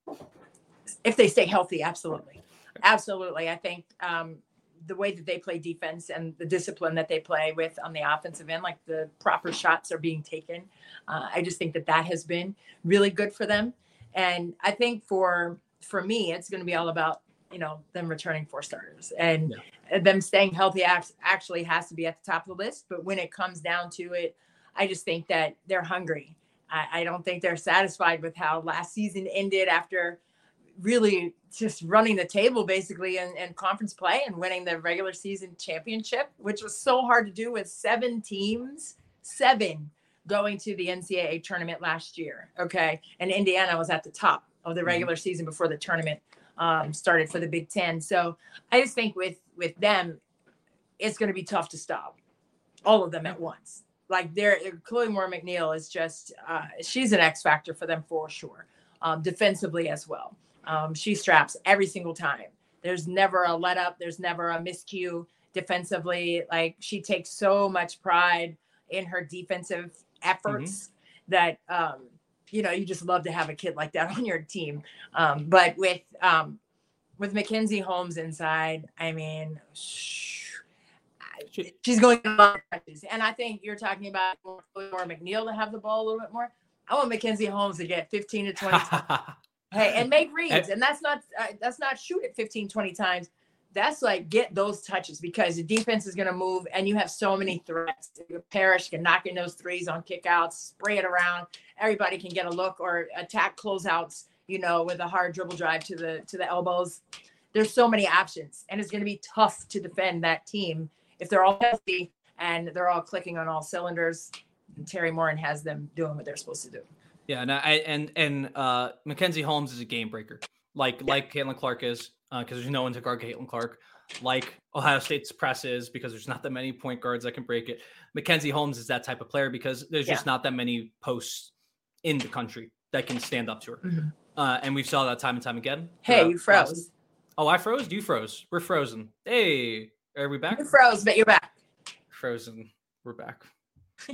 If they stay healthy, absolutely, absolutely. I think um, the way that they play defense and the discipline that they play with on the offensive end, like the proper shots are being taken. Uh, I just think that that has been really good for them. And I think for for me, it's going to be all about, you know, them returning four starters and yeah. them staying healthy actually has to be at the top of the list. But when it comes down to it, I just think that they're hungry. I, I don't think they're satisfied with how last season ended after really just running the table basically in, in conference play and winning the regular season championship, which was so hard to do with seven teams, seven going to the N C double A tournament last year. Okay. And Indiana was at the top of the regular mm-hmm. season before the tournament Um, started for the Big Ten. So I just think with, with them, it's going to be tough to stop all of them at once. Like they're Chloe Moore McNeil is just, uh, she's an X factor for them for sure. Um, defensively as well. Um, she straps every single time. There's never a let up. There's never a miscue defensively. Like she takes so much pride in her defensive efforts mm-hmm. that, um, you know, you just love to have a kid like that on your team. Um, but with um, with Mackenzie Holmes inside, I mean, shh, she's going to lot of practice. And I think you're talking about more McNeil to have the ball a little bit more. I want Mackenzie Holmes to get fifteen to twenty times. Hey, and make reads. And that's not uh, that's not shoot it fifteen, twenty times. That's like get those touches, because the defense is going to move and you have so many threats. Parrish can knock in those threes on kickouts, spray it around. Everybody can get a look or attack closeouts, you know, with a hard dribble drive to the to the elbows. There's so many options, and it's going to be tough to defend that team if they're all healthy and they're all clicking on all cylinders. And Terry Morin has them doing what they're supposed to do. Yeah, and I and and uh, Mackenzie Holmes is a game breaker, like yeah. like Caitlin Clark is. Because uh, there's no one to guard Caitlin Clark, like Ohio State's press is, because there's not that many point guards that can break it. Mackenzie Holmes is that type of player because there's yeah. just not that many posts in the country that can stand up to her. Mm-hmm. Uh, and we saw that time and time again. Hey, you froze. Classes. Oh, I froze? You froze. We're frozen. Hey, are we back? You froze, but you're back. Frozen. We're back.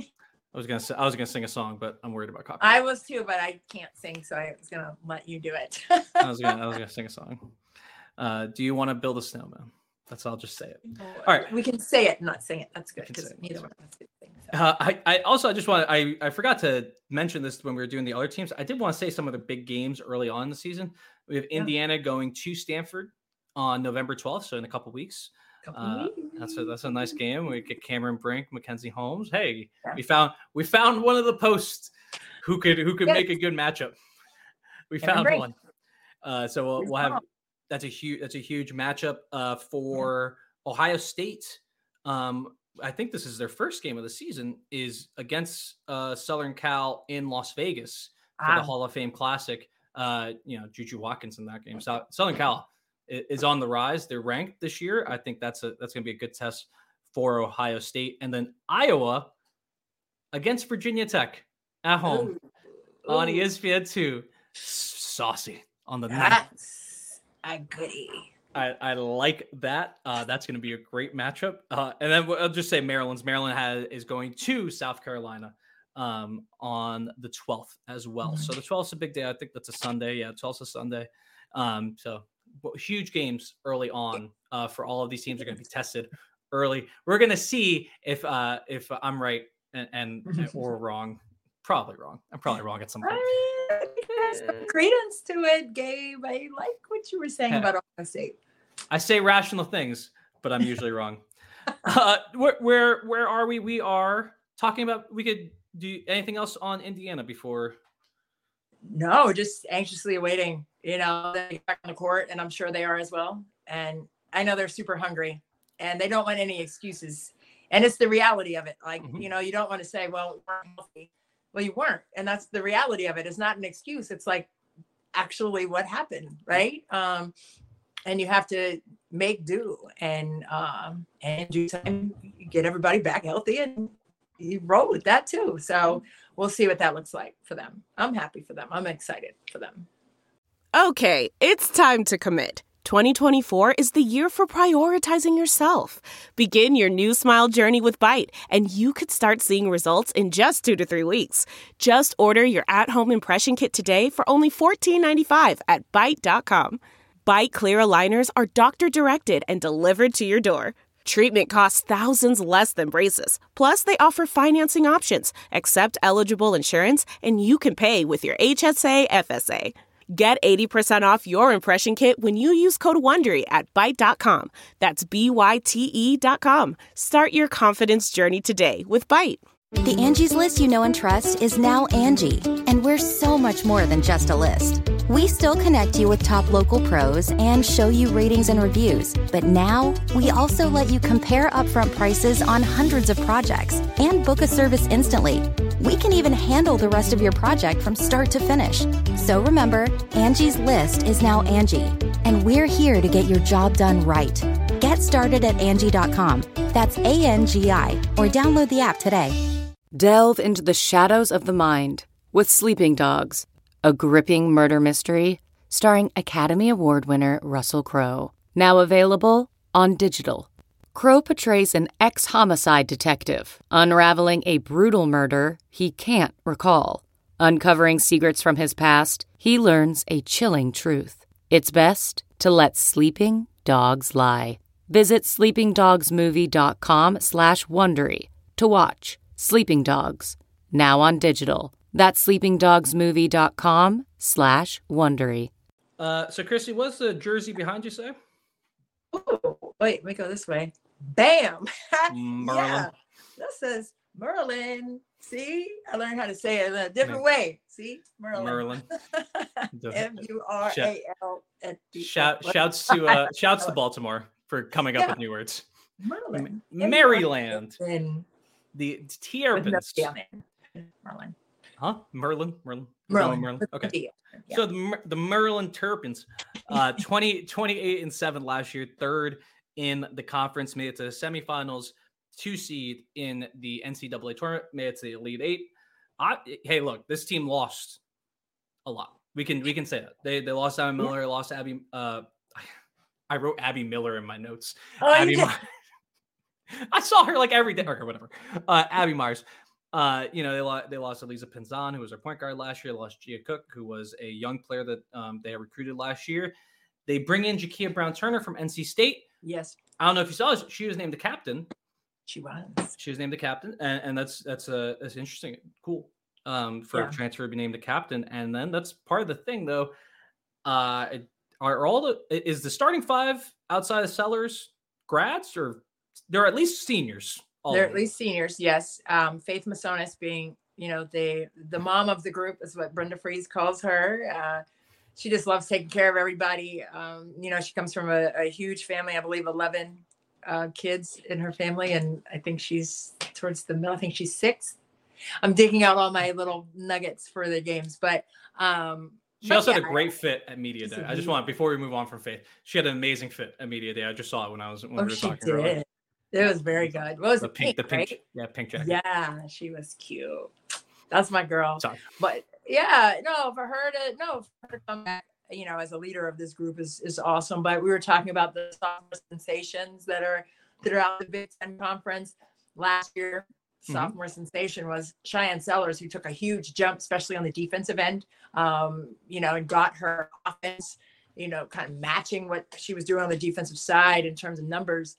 I was gonna say I was gonna sing a song, but I'm worried about copyright. I was too, but I can't sing, so I was gonna let you do it. I was gonna I was gonna sing a song. Uh, do you want to build a snowman? That's I'll just say it. All right, we can say it, not sing it. That's good because neither one of us could sing. So. Uh, I I also I just want I I forgot to mention this when we were doing the other teams. I did want to say some of the big games early on in the season. We have yeah. Indiana going to Stanford on November twelfth, so in a couple weeks. Uh, that's a that's a nice game. We get Cameron Brink, Mackenzie Holmes. Hey, yeah. we found we found one of the posts who could who could yes. make a good matchup. We Cameron found Brink. one. Uh, so we'll, we'll have that's a huge that's a huge matchup uh, for yeah. Ohio State. Um, I think this is their first game of the season is against uh, Southern Cal in Las Vegas for ah. the Hall of Fame Classic. Uh, you know, Juju Watkins in that game. So Southern Cal is on the rise. They're ranked this year. I think that's a that's going to be a good test for Ohio State. And then Iowa against Virginia Tech at home ooh, ooh. on E S P N two. Saucy on the that's night. A goodie. I, I like that. Uh, that's going to be a great matchup. Uh, and then I'll just say Maryland's Maryland has is going to South Carolina um, on the twelfth as well. Mm-hmm. So the twelfth is a big day. I think that's a Sunday. Yeah, twelfth is a Sunday. Um, so huge games early on uh, for all of these teams are going to be tested early. We're going to see if uh, if I'm right and, and or wrong. Probably wrong. I'm probably wrong at some point. I mean, some credence to it, Gabe. I like what you were saying about Ohio State. I say rational things, but I'm usually wrong. Uh, where where where are we? We are talking about. We could do anything else on Indiana before. No, just anxiously awaiting. You know, they're back on the court, and I'm sure they are as well. And I know they're super hungry, and they don't want any excuses. And it's the reality of it. Like, mm-hmm. you know, you don't want to say, well, we weren't healthy. Well, you weren't. And that's the reality of it. It's not an excuse. It's like actually what happened, right? Um, and you have to make do and um, and do time, get everybody back healthy, and you roll with that too. So we'll see what that looks like for them. I'm happy for them. I'm excited for them. Okay, it's time to commit. twenty twenty-four is the year for prioritizing yourself. Begin your new smile journey with Byte, and you could start seeing results in just two to three weeks. Just order your at-home impression kit today for only fourteen ninety-five at byte dot com. Byte clear aligners are doctor-directed and delivered to your door. Treatment costs thousands less than braces. Plus, they offer financing options, accept eligible insurance, and you can pay with your H S A F S A. Get eighty percent off your impression kit when you use code WONDERY at byte dot com. That's B Y T E dot com. Start your confidence journey today with Byte. The Angie's List you know and trust is now Angie, and we're so much more than just a list. We still connect you with top local pros and show you ratings and reviews, but now we also let you compare upfront prices on hundreds of projects and book a service instantly. We can even handle the rest of your project from start to finish. So remember, Angie's List is now Angie, and we're here to get your job done right. Get started at Angie dot com. That's A N G I, or download the app today. Delve into the shadows of the mind with Sleeping Dogs, a gripping murder mystery starring Academy Award winner Russell Crowe. Now available on digital. Crowe portrays an ex-homicide detective unraveling a brutal murder he can't recall. Uncovering secrets from his past, he learns a chilling truth. It's best to let sleeping dogs lie. Visit sleeping dogs movie dot com slash Wondery to watch Sleeping Dogs, now on digital. That's sleeping dogs movie dot com slash Wondery. Uh, so, Christy, what's the jersey behind you say? Oh, wait, let me go this way. Bam! Merlin. Yeah, that says Merlin. See, I learned how to say it in a different way. See, Merlin. Merlin. M U R A L. Shout, shouts to uh, shouts to Baltimore for coming up yeah. with new words. Merlin. M- Maryland. Merlin. The Terrapins. Merlin. Huh? Merlin? Merlin? Merlin. Merlin. Okay. Yeah. So the the Maryland Terrapins, uh, twenty, twenty-eight and seven last year, third in the conference, made it to the semifinals, two seed in the N C double A tournament, made it to the Elite Eight. I, hey, look, this team lost a lot. We can we can say that they they lost Abby Miller, lost Abby. Uh, I wrote Abby Miller in my notes. Oh, Abby My- I saw her like every day or whatever. Uh, Abby Myers. Uh, you know, they lost, they lost Elisa Pinzan, who was their point guard last year. They lost Gia Cook, who was a young player that um, they recruited last year. They bring in Jakia Brown-Turner from N C State. Yes. I don't know if you saw this. She was named the captain. She was. She was named the captain, and, and that's that's uh, that's interesting, cool. Um, for Yeah. a transfer to be named the captain, and then that's part of the thing, though. Uh, are all the is the starting five outside of Sellers grads, or they're at least seniors? All They're of at them? least seniors, yes. Um, Faith Masonis being, you know, the the mom of the group is what Brenda Fries calls her. Uh, she just loves taking care of everybody. Um, you know, she comes from a, a huge family. I believe eleven uh, kids in her family, and I think she's towards the middle. I think she's sixth. I'm digging out all my little nuggets for the games, but um, She but also had yeah, a great fit at Media She's Day. a I just mean- want, before we move on from Faith, she had an amazing fit at Media Day. I just saw it when I was when Oh, we were she talking earlier. did. It was very good. What was The it? pink, the pink, right? yeah, pink jacket. Yeah, she was cute. That's my girl. Sorry. But yeah, no, for her to no, for her to come back, you know, as a leader of this group is is awesome. But we were talking about the sophomore sensations that are throughout the Big Ten Conference last year. Mhm. Sophomore sensation was Cheyenne Sellers, who took a huge jump, especially on the defensive end. Um, you know, and got her offense, you know, kind of matching what she was doing on the defensive side in terms of numbers.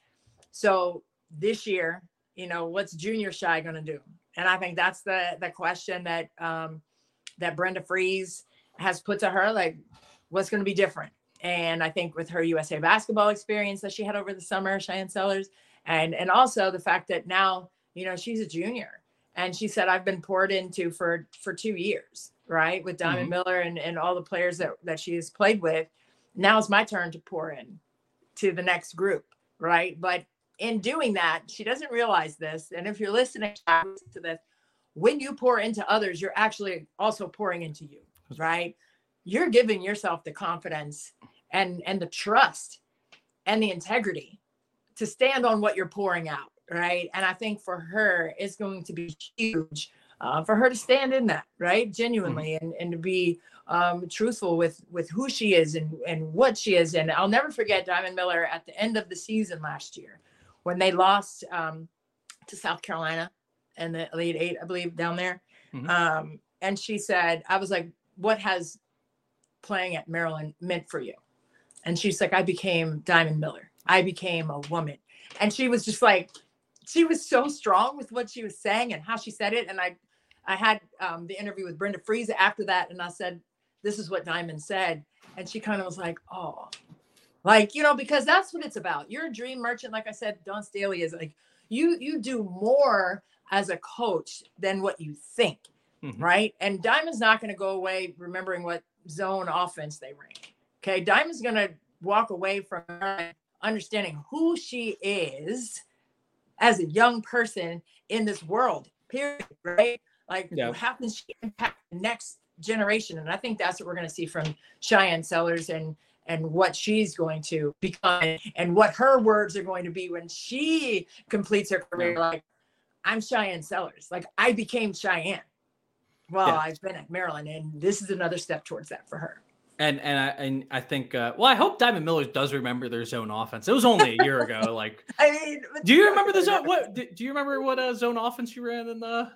So this year, you know, what's Junior Shy going to do? And I think that's the the question that um, that Brenda Fries has put to her, like, what's going to be different? And I think with her U S A basketball experience that she had over the summer, Cheyenne Sellers, and and also the fact that now, you know, she's a junior, and she said, I've been poured into for for two years, right, with Diamond Mhm. Miller and and all the players that that she has played with. Now it's my turn to pour in to the next group, right? But in doing that, she doesn't realize this. And if you're listening to this, when you pour into others, you're actually also pouring into you, right? You're giving yourself the confidence and and the trust and the integrity to stand on what you're pouring out, right? And I think for her, it's going to be huge uh, for her to stand in that, right? Genuinely, and, and to be um, truthful with with who she is and, and what she is. And I'll never forget Diamond Miller at the end of the season last year when they lost um, to South Carolina and the Elite Eight, I believe, down there. Mhm. Um, and she said, I was like, what has playing at Maryland meant for you? And she's like, I became Diamond Miller. I became a woman. And she was just like, she was so strong with what she was saying and how she said it. And I, I had um, the interview with Brenda Fries after that. And I said, this is what Diamond said. And she kind of was like, oh, like, you know, because that's what it's about. You're a dream merchant. Like I said, Dawn Staley is like, you, you do more as a coach than what you think. Mhm. Right. And Diamond's not going to go away remembering what zone offense they ran. Okay. Diamond's going to walk away from her understanding who she is as a young person in this world, period. Right. Like, Yeah. how can she impact the next generation? And I think that's what we're going to see from Cheyenne Sellers and and what she's going to become and what her words are going to be when she completes her career. Yeah. Like, I'm Cheyenne Sellers. Like, I became Cheyenne. Well, Yeah. I've been at Maryland, and this is another step towards that for her. And and I and I think uh, well, I hope Diamond Miller does remember their zone offense. It was only a year ago. Like, I mean, do you remember the zone? What do, do you remember what uh, zone offense you ran in the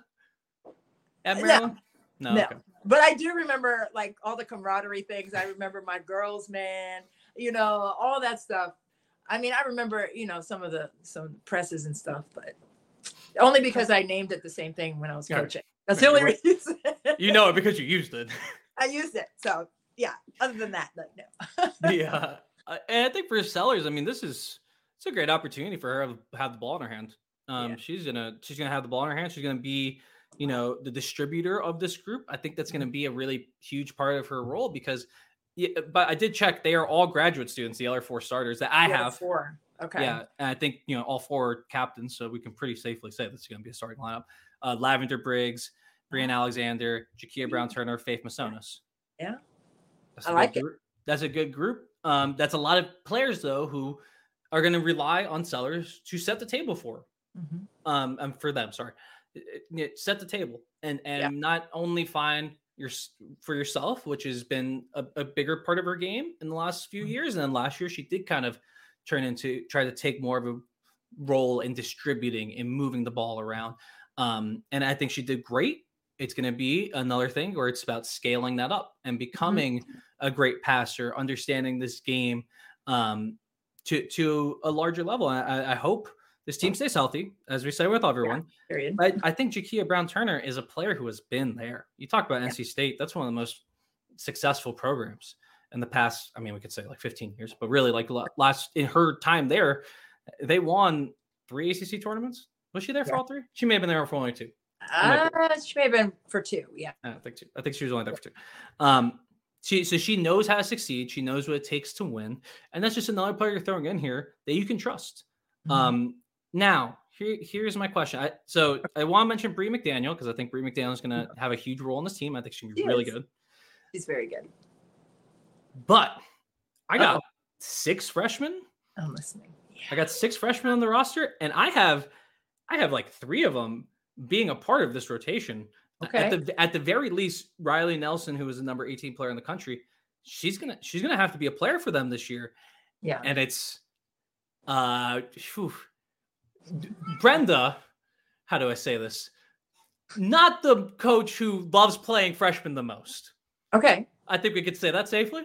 at No. Maryland? No, No. okay. But I do remember like all the camaraderie things. I remember my girls, man, you know, all that stuff. I mean, I remember, you know, some of the some presses and stuff, but only because I named it the same thing when I was Yeah. coaching. That's the only Right. reason. You know it because you used it. I used it. So yeah, other than that, no. Yeah, uh, and I think for Sellers, I mean, this is it's a great opportunity for her to have the ball in her hand. Um, Yeah. she's gonna she's gonna have the ball in her hand. She's gonna be, you know, the distributor of this group. I think that's gonna be a really huge part of her role because, yeah. But I did check; they are all graduate students. The other four starters that I Yeah, have. four. Okay. Yeah, and I think you know all four are captains, so we can pretty safely say this is going to be a starting lineup. Uh, Lavender Briggs, Brianna Alexander, Jakia Brown Turner, Faith Masonis. Yeah. That's I a like good it. group. That's a good group. Um, that's a lot of players though who are going to rely on Sellers to set the table for. Mhm. Um, um, for them, sorry, It- it- set the table and and Yeah. not only find your for yourself, which has been a, a bigger part of her game in the last few Mhm. years, and then last year she did kind of turn into try to take more of a role in distributing and moving the ball around. Um, and I think she did great. It's going to be another thing where it's about scaling that up and becoming mm-hmm. a great passer, understanding this game um, to to a larger level. And I, I hope this team stays healthy, as we say with everyone. Yeah, but I think Jakia Brown-Turner is a player who has been there. You talk about yeah. N C State. That's one of the most successful programs in the past. I mean, we could say like fifteen years, but really like last in her time there, they won three A C C tournaments. Was she there for yeah. all three? She may have been there for only two. Uh, she may have been for two. Yeah. I think two. I think she was only there for two. Um, she, so she knows how to succeed. She knows what it takes to win. And that's just another player you're throwing in here that you can trust. Mm-hmm. Um, now here, here's my question. I, so I want to mention Bree McDaniel, because I think Bree McDaniel is going to have a huge role in this team. I think she's going to be really good. She's very good. But I got Uh-oh. six freshmen. I'm listening. Yeah. I got six freshmen on the roster, and I have, I have like three of them being a part of this rotation. Okay. At the at the very least, Riley Nelson, who is the number eighteen player in the country, she's gonna she's gonna have to be a player for them this year. Yeah. And it's uh whew, Brenda, how do I say this? Not the coach who loves playing freshmen the most. Okay. I think we could say that safely.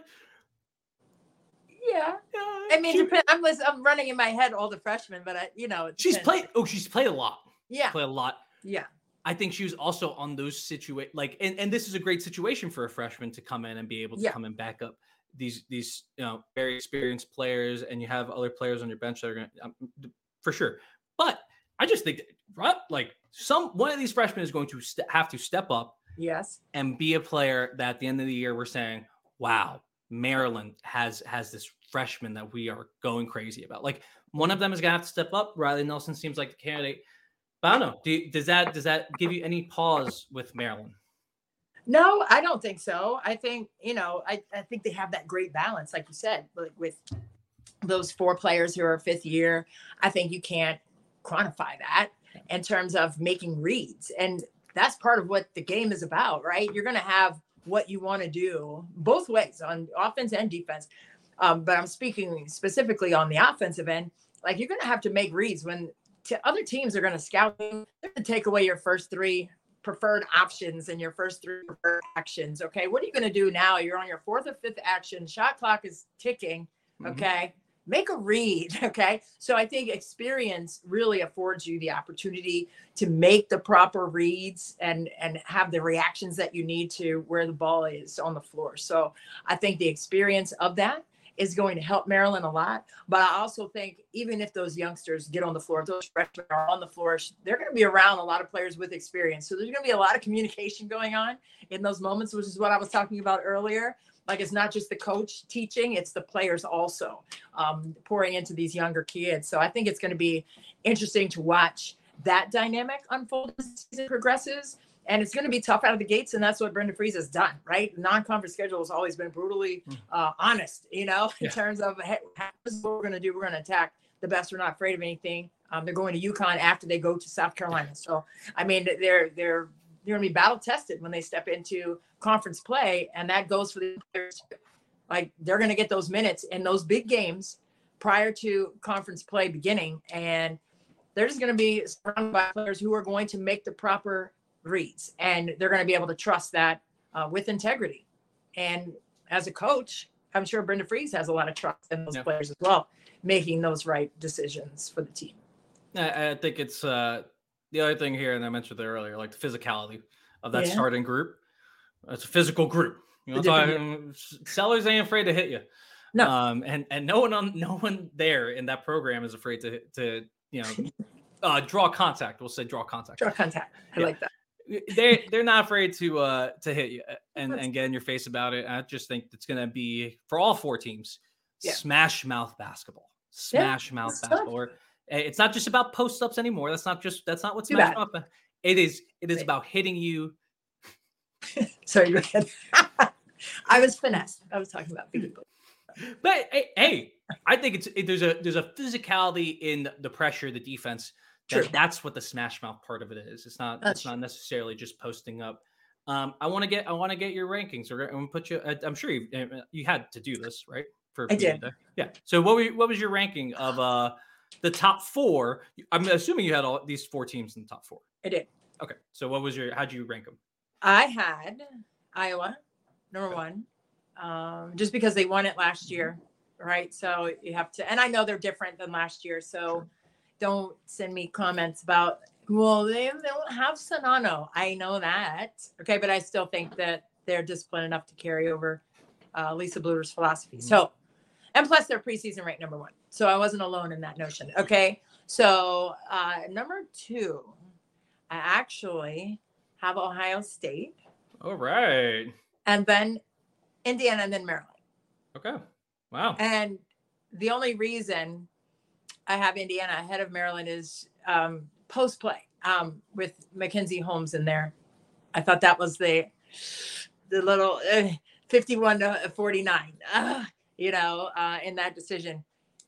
Yeah. yeah I mean, she, depend, I'm I'm running in my head all the freshmen, but I, you know, she's played. Oh, she's played a lot. Yeah, played a lot. Yeah. I think she was also on those situations, like, and, and this is a great situation for a freshman to come in and be able to yeah. come and back up these, these, you know, very experienced players, and you have other players on your bench that are going to, um, for sure. But I just think, like, some, one of these freshmen is going to st- have to step up. Yes. And be a player that at the end of the year, we're saying, wow, Maryland has, has this freshman that we are going crazy about. Like, one of them is going to have to step up. Riley Nelson seems like the candidate. But I don't know. Do you, does that does that give you any pause with Maryland? No, I don't think so. I think, you know, I, I think they have that great balance, like you said, like with those four players who are fifth year. I think you can't quantify that in terms of making reads. And that's part of what the game is about, right? You're going to have what you want to do both ways on offense and defense. Um, but I'm speaking specifically on the offensive end. Like, you're going to have to make reads when to other teams are going to scout you. They're going to take away your first three preferred options and your first three preferred actions. Okay. What are you going to do now? You're on your fourth or fifth action. Shot clock is ticking. Okay. Mm-hmm. Make a read. Okay. So I think experience really affords you the opportunity to make the proper reads and, and have the reactions that you need to where the ball is on the floor. So I think the experience of that is going to help Maryland a lot. But I also think even if those youngsters get on the floor, if those freshmen are on the floor, they're going to be around a lot of players with experience. So there's going to be a lot of communication going on in those moments, which is what I was talking about earlier. Like, it's not just the coach teaching, it's the players also um, pouring into these younger kids. So I think it's going to be interesting to watch that dynamic unfold as the season progresses. And it's going to be tough out of the gates, and that's what Brenda Frese has done, right? Non-conference schedule has always been brutally uh, honest, you know, in yeah. terms of, hey, this is what we're going to do. We're going to attack the best. We're not afraid of anything. Um, they're going to UConn after they go to South Carolina. So, I mean, they're they're they're going to be battle-tested when they step into conference play, and that goes for the players. Like, they're going to get those minutes in those big games prior to conference play beginning, and they're just going to be surrounded by players who are going to make the proper reads, and they're going to be able to trust that uh, with integrity. And as a coach, I'm sure Brenda Frese has a lot of trust in those yeah. players as well, making those right decisions for the team. I, I think it's uh, the other thing here, and I mentioned it earlier, like the physicality of that yeah. starting group. It's a physical group. You know, talking, Sellers ain't afraid to hit you. No, um, and and no one on no one there in that program is afraid to to you know uh, draw contact. We'll say draw contact. Draw contact. I yeah. like that. They they're not afraid to uh to hit you and, and get in your face about it. I just think it's gonna be for all four teams, yeah. smash mouth basketball, smash yeah, mouth basketball. Or, it's not just about post ups anymore. That's not just that's not what smash mouth. It is it is Wait. about hitting you. Sorry, go ahead. I was finessed. I was talking about people. But hey, hey, I think it's it, there's a there's a physicality in the pressure, the defense. That, that's what the smash mouth part of it is. It's not. That's it's not necessarily just posting up. Um, I want to get. I want to get your rankings. We're going to put you. I'm sure you. You had to do this, right? For I did. Day. Yeah. So what were you, what was your ranking of uh the top four? I'm assuming you had all these four teams in the top four. I did. Okay. So what was your, how'd you rank them? I had Iowa, number okay. one, um, just because they won it last year, right? So you have to, and I know they're different than last year. So sure. Don't send me comments about, well, they, they don't have Czinano. I know that. Okay. But I still think that they're disciplined enough to carry over uh, Lisa Bluder's philosophy. Mm-hmm. So, and plus they're preseason ranked number one. So I wasn't alone in that notion. Okay. So uh, number two, I actually have Ohio State. All right. And then Indiana and then Maryland. Okay. Wow. And the only reason I have Indiana ahead of Maryland is um, post play um, with Mackenzie Holmes in there. I thought that was the the little uh, fifty-one to forty-nine, uh, you know, uh, in that decision.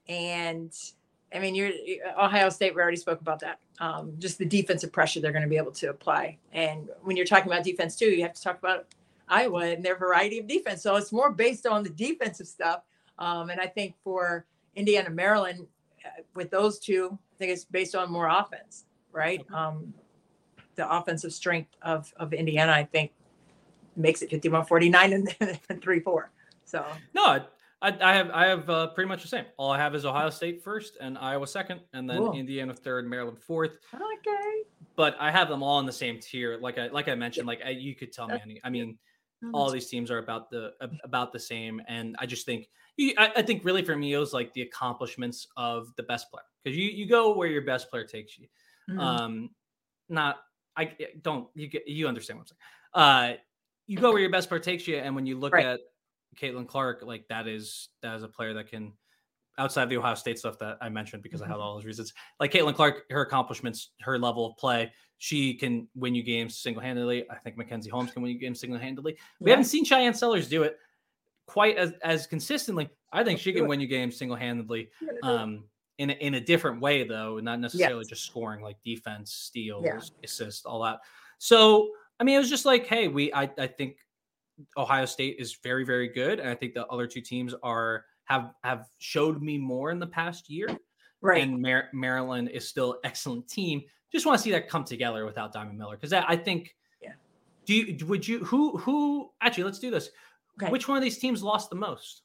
And I mean, you're Ohio State. We already spoke about that. Um, just the defensive pressure they're going to be able to apply. And when you're talking about defense too, you have to talk about Iowa and their variety of defense. So it's more based on the defensive stuff. Um, and I think for Indiana, Maryland, uh, with those two, I think it's based on more offense, right? Um, the offensive strength of, of Indiana, I think, makes it fifty-one forty-nine and, and three four. So no, I, I have I have uh, pretty much the same. All I have is Ohio State first and Iowa second, and then cool. Indiana third, Maryland fourth. Okay. But I have them all in the same tier. Like I like I mentioned, like I, you could tell me any. I mean, all these teams are about the about the same, and I just think I, I think really for me it was like the accomplishments of the best player, because you you go where your best player takes you. Mm-hmm. Um, not I don't you get you understand what I'm saying. Uh, you go where your best player takes you, and when you look right. at Caitlin Clark, like that is that is a player that can, outside of the Ohio State stuff that I mentioned because mm-hmm. I had all those reasons, like Caitlin Clark, her accomplishments, her level of play, she can win you games single-handedly. I think Mackenzie Holmes can win you games single-handedly. We yeah. haven't seen Cheyenne Sellers do it quite as, as consistently. I think she can win you games single-handedly um, in, a, in a different way, though, not necessarily yes. just scoring, like defense, steals, yeah. assists, all that. So, I mean, it was just like, hey, we I, I think Ohio State is very, very good. And I think the other two teams are have have showed me more in the past year. Right. And Mar- Maryland is still an excellent team. Just want to see that come together without Diamond Miller. Because I, I think, yeah. do you, would you, who, who, actually, let's do this. Okay. Which one of these teams lost the most?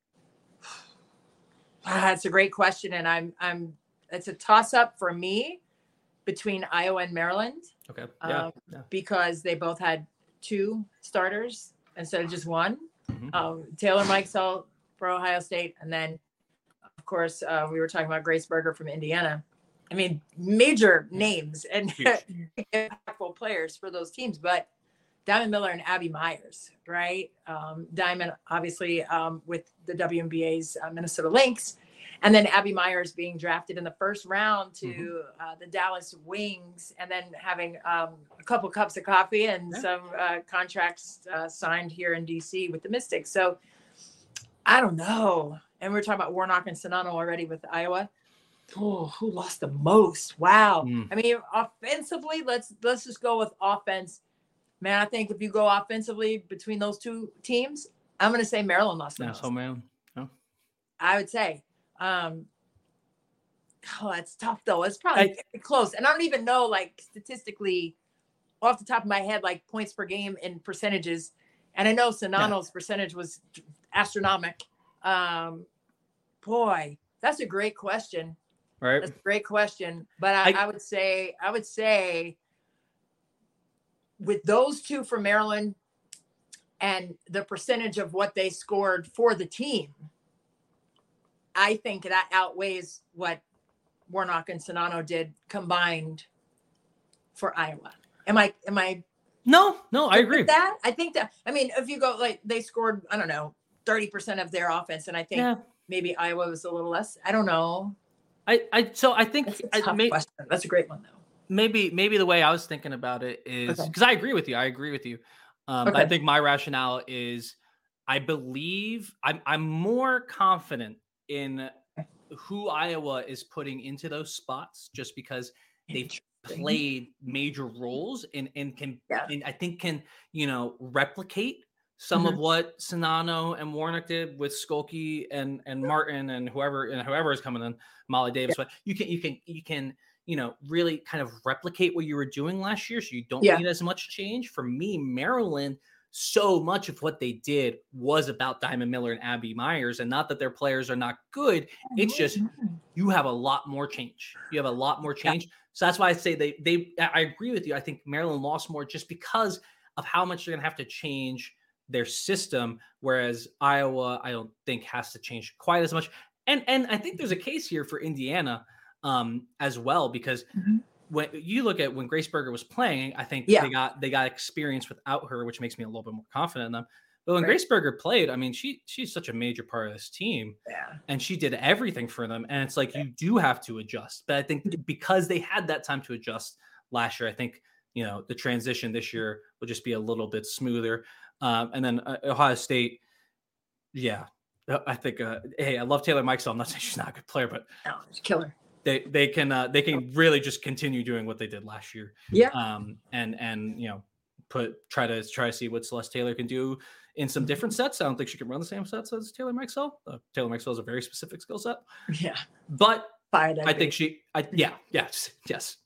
That's a great question. And I'm, I'm, it's a toss up for me between Iowa and Maryland. Okay. Yeah. Um, yeah. Because they both had two starters instead of just one. Mm-hmm. Um, Taylor Mikesell for Ohio State. And then, of course, uh, we were talking about Grace Berger from Indiana. I mean, major names and impactful players for those teams, but Diamond Miller and Abby Myers, right? Um, Diamond, obviously, um, with the W N B A's uh, Minnesota Lynx, and then Abby Myers being drafted in the first round to mm-hmm. uh, the Dallas Wings, and then having um, a couple cups of coffee and yeah. some uh, contracts uh, signed here in D C with the Mystics. So I don't know. And we we're talking about Warnock and Czinano already with Iowa. Oh, who lost the most? Wow. Mm. I mean, offensively, let's let's just go with offense. Man, I think if you go offensively between those two teams, I'm going to say Maryland lost the That's most. So, man. Oh. I would say. Um, oh, that's tough, though. It's probably I, close. And I don't even know, like, statistically, off the top of my head, like, points per game in percentages. And I know Czinano's yeah. percentage was astronomical. Um, boy, that's a great question. Right. That's a great question. But I, I, I would say, I would say with those two for Maryland and the percentage of what they scored for the team, I think that outweighs what Warnock and Czinano did combined for Iowa. Am I, am I? No, no, I agree. That I think that, I mean, if you go like they scored, I don't know, thirty percent of their offense. And I think yeah. maybe Iowa was a little less. I don't know. I, I so I think That's a tough I, may, question. That's a great one though. Maybe maybe the way I was thinking about it is because okay. I agree with you. I agree with you. Um, okay. But I think my rationale is I believe I'm I'm more confident in who Iowa is putting into those spots just because they've played major roles and and can yeah. and I think can you know replicate some mm-hmm. of what Czinano and Warnock did with Skolky and and Martin and whoever and whoever is coming in, Molly Davis. Yeah. But you can you can you can you know, really kind of replicate what you were doing last year. So you don't Yeah. need as much change. For me, Maryland, so much of what they did was about Diamond Miller and Abby Myers, and not that their players are not good. It's just you have a lot more change. You have a lot more change. Yeah. So that's why I say they, they, I agree with you. I think Maryland lost more just because of how much they're going to have to change their system. Whereas Iowa, I don't think has to change quite as much. And, and I think there's a case here for Indiana um, as well, because mm-hmm. when you look at when Grace Berger was playing, I think yeah. they got, they got experience without her, which makes me a little bit more confident in them. But when right. Grace Berger played, I mean, she she's such a major part of this team, yeah. and she did everything for them. And it's like yeah. you do have to adjust. But I think because they had that time to adjust last year, I think you know the transition this year will just be a little bit smoother. Um, and then uh, Ohio State, yeah, I think. Uh, hey, I love Taylor Mikesell. I'm not saying she's not a good player, but no, she's a killer. They they can uh, they can really just continue doing what they did last year. Yeah. Um. And and you know put try to try to see what Celeste Taylor can do in some different sets. I don't think she can run the same sets as Taylor Mikesell. Uh, Taylor Mikesell is a very specific skill set. Yeah. But Fired I think she, I, yeah, yes, yes.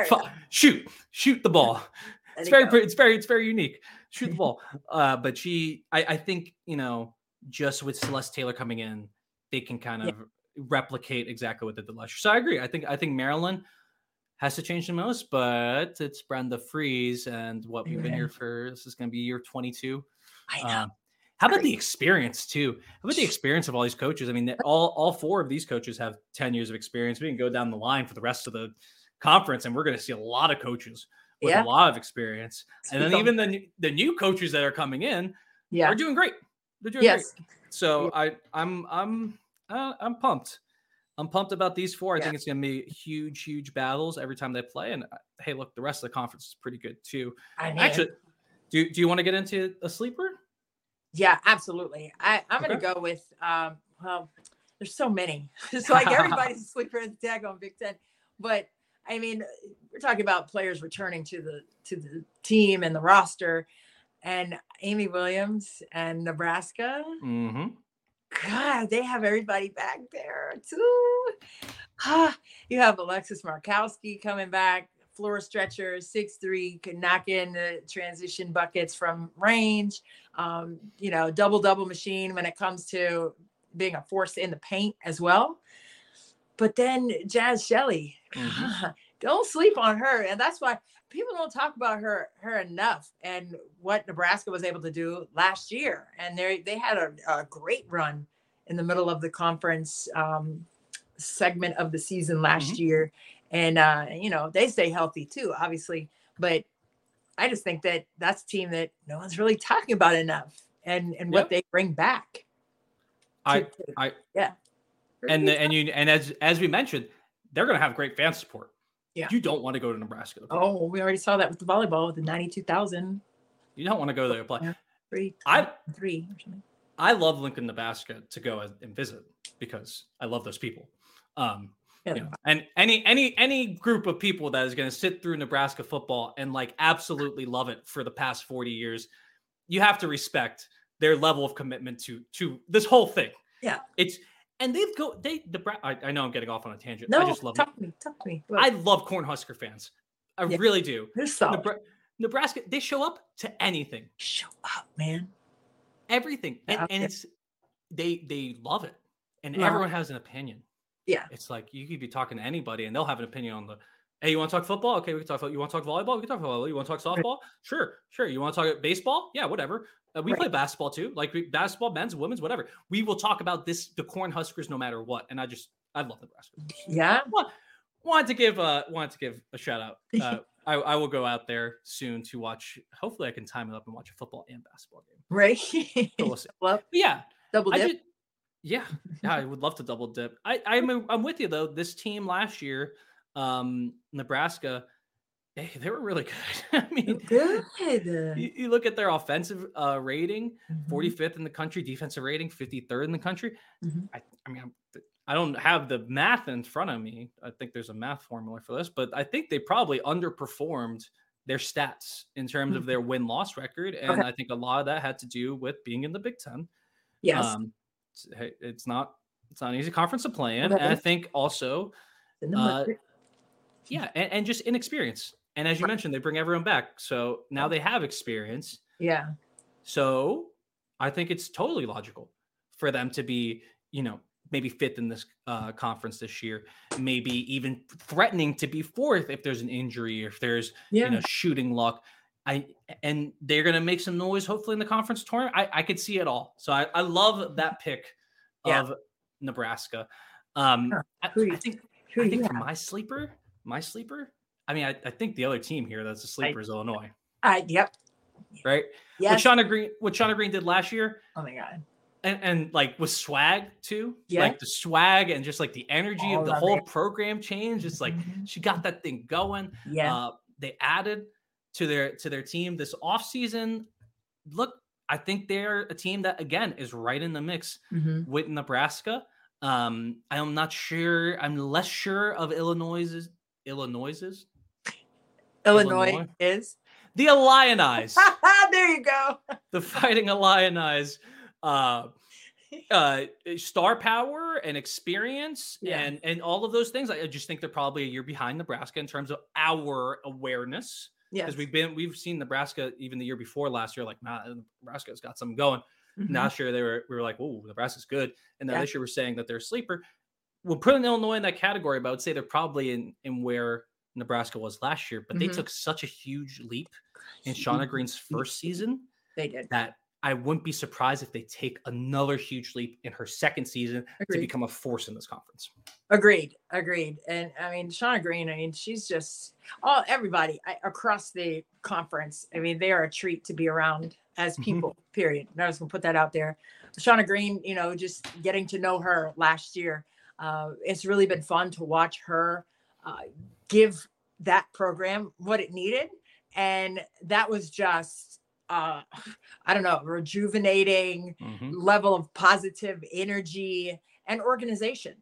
Shoot, shoot the ball. It's very, go. it's very, it's very unique. Shoot the ball. Uh, but she, I, I think, you know, just with Celeste Taylor coming in, they can kind of yeah. replicate exactly what they did last year. So I agree. I think, I think Maryland has to change the most, but it's Brenda Frese and what we've been here for. This is going to be year twenty-two. I know. Um, how about the experience too? How about the experience of all these coaches? I mean, all, all four of these coaches have ten years of experience. We can go down the line for the rest of the conference, and we're going to see a lot of coaches with yeah. a lot of experience. And then even the, the new coaches that are coming in yeah. are doing great. They're doing yes. great. So I, I'm, I'm, uh, I'm pumped. I'm pumped about these four. I yeah. think it's going to be huge, huge battles every time they play. And uh, hey, look, the rest of the conference is pretty good too. I mean, actually, do do you want to get into a sleeper? Yeah, absolutely. I, I'm okay. going to go with, um, well, there's so many. So like everybody's a sleeper in the tag on Big Ten. But I mean, we're talking about players returning to the to the team and the roster, and Amy Williams and Nebraska. Mm-hmm. God, they have everybody back there too. Ah, you have Alexis Markowski coming back, floor stretcher, six three, can knock in the transition buckets from range. Um, you know, double double machine when it comes to being a force in the paint as well. But then Jazz Shelley, mm-hmm. don't sleep on her, and that's why people don't talk about her her enough and what Nebraska was able to do last year. And they they had a, a great run in the middle of the conference um, segment of the season last mm-hmm. year. And, uh, you know, they stay healthy too, obviously. But I just think that that's a team that no one's really talking about enough, and, and what yep. they bring back. I, to, I, yeah. And, the, and you, and as, as we mentioned, they're going to have great fan support. Yeah. You don't want to go to Nebraska to play. Oh, we already saw that with the volleyball with the ninety-two thousand. You don't want to go there to play. Yeah. Three, I, three or something. I love Lincoln, Nebraska to go and visit because I love those people. Um, yeah. You know, and any, any, any group of people that is going to sit through Nebraska football and like absolutely love it for the past forty years, you have to respect their level of commitment to, to this whole thing. Yeah. It's, And they've go they the I, I know I'm getting off on a tangent. No, I just love talk to me, talk to me. I love Cornhusker fans. I yeah. really do. They're solid. Nebra- Nebraska, they show up to anything. Show up, man. Everything. And, yeah, and yeah. it's they they love it. And yeah. everyone has an opinion. Yeah. It's like you could be talking to anybody and they'll have an opinion on the hey, you want to talk football? Okay, we can talk. You want to talk volleyball? We can talk volleyball. You want to talk softball? Sure, sure. You want to talk baseball? Yeah, whatever. Uh, we right. play basketball too, like we, basketball, men's, women's, whatever. We will talk about this, the Cornhuskers, no matter what. And I just, I love Nebraska. Yeah. Want, wanted to give, uh, wanted to give a shout out. Uh, I, I will go out there soon to watch. Hopefully, I can time it up and watch a football and basketball game. Right. So we'll see. Well, yeah, double dip. I did, yeah, yeah. I would love to double dip. I, I'm, I'm with you though. This team last year, um, Nebraska. Hey, they were really good. I mean, good. You, you look at their offensive uh, rating, mm-hmm. forty-fifth in the country, defensive rating, fifty-third in the country. Mm-hmm. I, I mean, I'm, I don't have the math in front of me. I think there's a math formula for this, but I think they probably underperformed their stats in terms mm-hmm. of their win-loss record. And okay. I think a lot of that had to do with being in the Big Ten. Yes. Um, it's, it's not, it's not an easy conference to play in. Okay. And I think also, uh, Yeah, and, and just inexperience. And as you mentioned, they bring everyone back. So now they have experience. Yeah. So I think it's totally logical for them to be, you know, maybe fifth in this uh, conference this year, maybe even threatening to be fourth if there's an injury, or if there's, yeah. you know, shooting luck. I and they're going to make some noise, hopefully, in the conference tournament. I, I could see it all. So I, I love that pick of yeah. Nebraska. Um, sure. I, I think, I think for my sleeper, my sleeper, I mean, I, I think the other team here that's a sleeper I, is Illinois. Uh, yep. Right? Yes. What Shauna Green, what Shauna Green did last year. Oh, my God. And, and like with swag too, yeah. like the swag and just like the energy All of the of whole it. program change. It's like mm-hmm. she got that thing going. Yeah. Uh, they added to their to their team this offseason. Look, I think they're a team that again is right in the mix mm-hmm. with Nebraska. Um, I'm not sure. I'm less sure of Illinois's Illinois's Illinois, Illinois is the Illini. There you go. The Fighting Illini. Uh, uh, star power and experience yeah. and and all of those things. I just think they're probably a year behind Nebraska in terms of our awareness. Yeah, because we've been we've seen Nebraska even the year before last year. Like, nah, Nebraska's got something going. Mm-hmm. Last year they were we were like, oh, Nebraska's good, and then yeah. this year we're saying that they're a sleeper. We're putting Illinois in that category, but I would say they're probably in in where Nebraska was last year. But mm-hmm. they took such a huge leap in Shauna Green's first season. They did that. I wouldn't be surprised if they take another huge leap in her second season Agreed. to become a force in this conference. Agreed. Agreed. And I mean, Shauna Green, I mean, she's just all everybody I, across the conference. I mean, they are a treat to be around as people, mm-hmm. period. And I was going to put that out there. Shauna Green, you know, just getting to know her last year. Uh, it's really been fun to watch her uh, give that program what it needed. And that was just, Uh, I don't know, rejuvenating mm-hmm. level of positive energy and organization.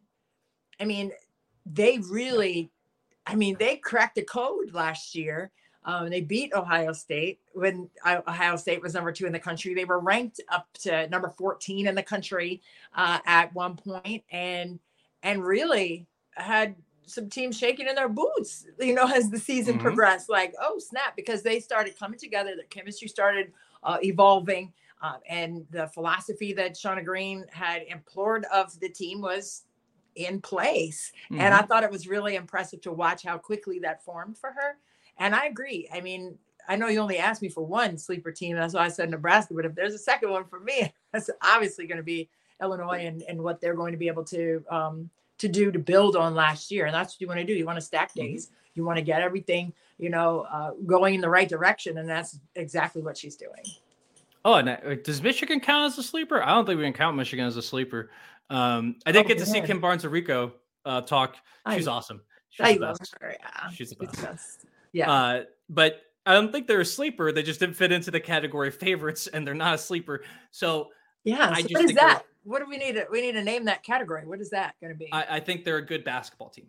I mean, they really, I mean, they cracked the code last year. Um, they beat Ohio State when Ohio State was number two in the country. They were ranked up to number fourteen in the country uh, at one point, and and really had some teams shaking in their boots, you know, as the season mm-hmm. progressed, like, oh, snap, because they started coming together. Their chemistry started uh, evolving. Uh, and the philosophy that Shauna Green had implored of the team was in place. Mm-hmm. And I thought it was really impressive to watch how quickly that formed for her. And I agree. I mean, I know you only asked me for one sleeper team. That's why I said Nebraska. But if there's a second one for me, that's obviously going to be Illinois and, and what they're going to be able to um, to do to build on last year. And that's what you want to do. You want to stack days. Mm-hmm. You want to get everything, you know, uh, going in the right direction. And that's exactly what she's doing. Oh, and uh, does Michigan count as a sleeper? I don't think we can count Michigan as a sleeper. Um, I did oh, get to see Kim Barnes-Arico uh, talk. She's I, awesome. She's I the love best. her. Yeah. She's the best. She's the best. Yeah. Uh, but I don't think they're a sleeper. They just didn't fit into the category of favorites, and they're not a sleeper. So yeah. I so just what is think that? What do we need to, we need to name that category? What is that going to be? I, I think they're a good basketball team.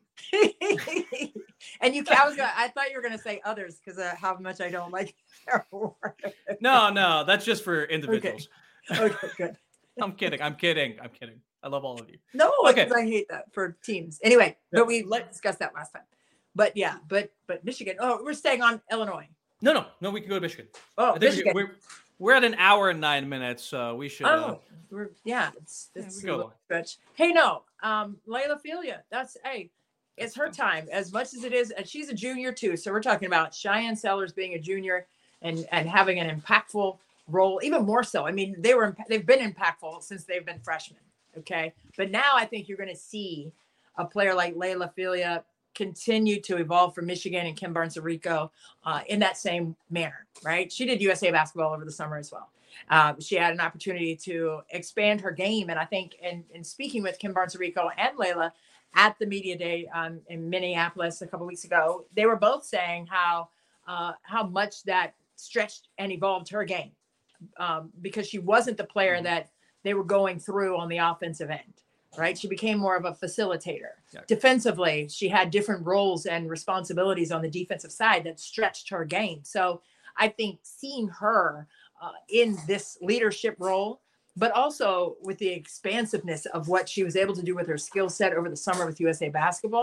And you, I was gonna, I thought you were going to say others because of how much I don't like their work. No, no, that's just for individuals. Okay, okay good. I'm kidding. I'm kidding. I'm kidding. I love all of you. No, okay. I hate that for teams. Anyway, but we let discuss that last time. But yeah, but but Michigan. Oh, we're staying on Illinois. No, no, no. We can go to Michigan. Oh, Michigan. We're, we're at an hour and nine minutes, so we should. Oh, uh, we're yeah. It's it's yeah, a Hey, no, um, Layla Filia. That's hey, it's her time as much as it is, and she's a junior too. So we're talking about Cheyenne Sellers being a junior and and having an impactful role, even more so. I mean, they were they've been impactful since they've been freshmen. Okay, but now I think you're going to see a player like Layla Filia continue to evolve for Michigan and Kim Barnes-Arico uh, in that same manner, right? She did U S A basketball over the summer as well. Um, she had an opportunity to expand her game. And I think in, in speaking with Kim Barnes-Arico and Layla at the media day um, in Minneapolis a couple of weeks ago, they were both saying how uh, how much that stretched and evolved her game um, because she wasn't the player that they were going through on the offensive end. Right. She became more of a facilitator. Yeah. Defensively, she had different roles and responsibilities on the defensive side that stretched her game. So I think seeing her uh, in this leadership role, but also with the expansiveness of what she was able to do with her skill set over the summer with U S A basketball,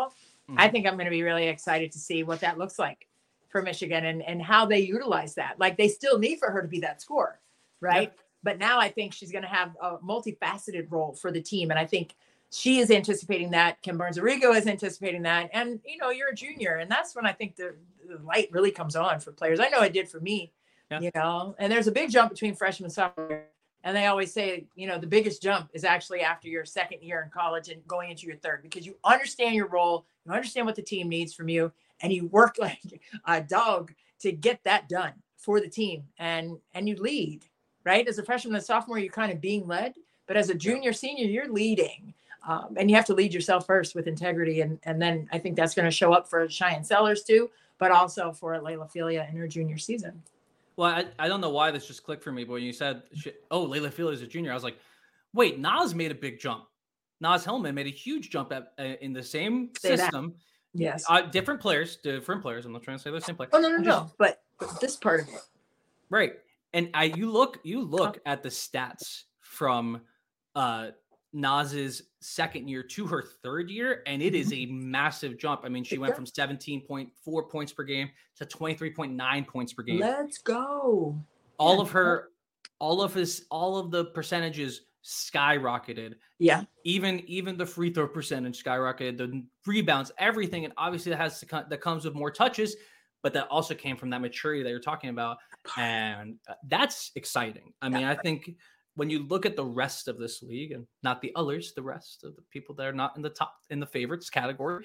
Mm-hmm. I think I'm going to be really excited to see what that looks like for Michigan and, and how they utilize that. Like they still need for her to be that scorer, right? Yeah. But now I think she's going to have a multifaceted role for the team. And I think she is anticipating that. Kim Barnes-Arrigo is anticipating that. And, you know, you're a junior. And that's when I think the, the light really comes on for players. I know it did for me, yeah. you know, and there's a big jump between freshman and sophomore. And they always say, you know, the biggest jump is actually after your second year in college and going into your third, because you understand your role, you understand what the team needs from you, and you work like a dog to get that done for the team. And, and you lead, right? As a freshman and a sophomore, you're kind of being led, but as a junior, senior, you're leading. Um, and you have to lead yourself first with integrity. And, and then I think that's going to show up for Cheyenne Sellers too, but also for Layla Filia in her junior season. Well, I, I don't know why this just clicked for me, but when you said, oh, Layla Filia is a junior, I was like, wait, Naz made a big jump. Naz Hillman made a huge jump at, uh, in the same say system. That. Yes. Uh, different players, different players. I'm not trying to say the same player. Oh, no, no, just, no. But, but this part of it. Right. And I, you look, you look at the stats from uh, Naz's second year to her third year, and it is a massive jump. I mean, she went from seventeen point four points per game to twenty-three point nine points per game. Let's go. All yeah. of her, all of his, all of the percentages skyrocketed. Yeah. Even, even the free throw percentage skyrocketed, the rebounds, everything. And obviously that has to come, that comes with more touches, but that also came from that maturity that you're talking about. And that's exciting. I mean, I think when you look at the rest of this league, and not the others, the rest of the people that are not in the top, in the favorites category,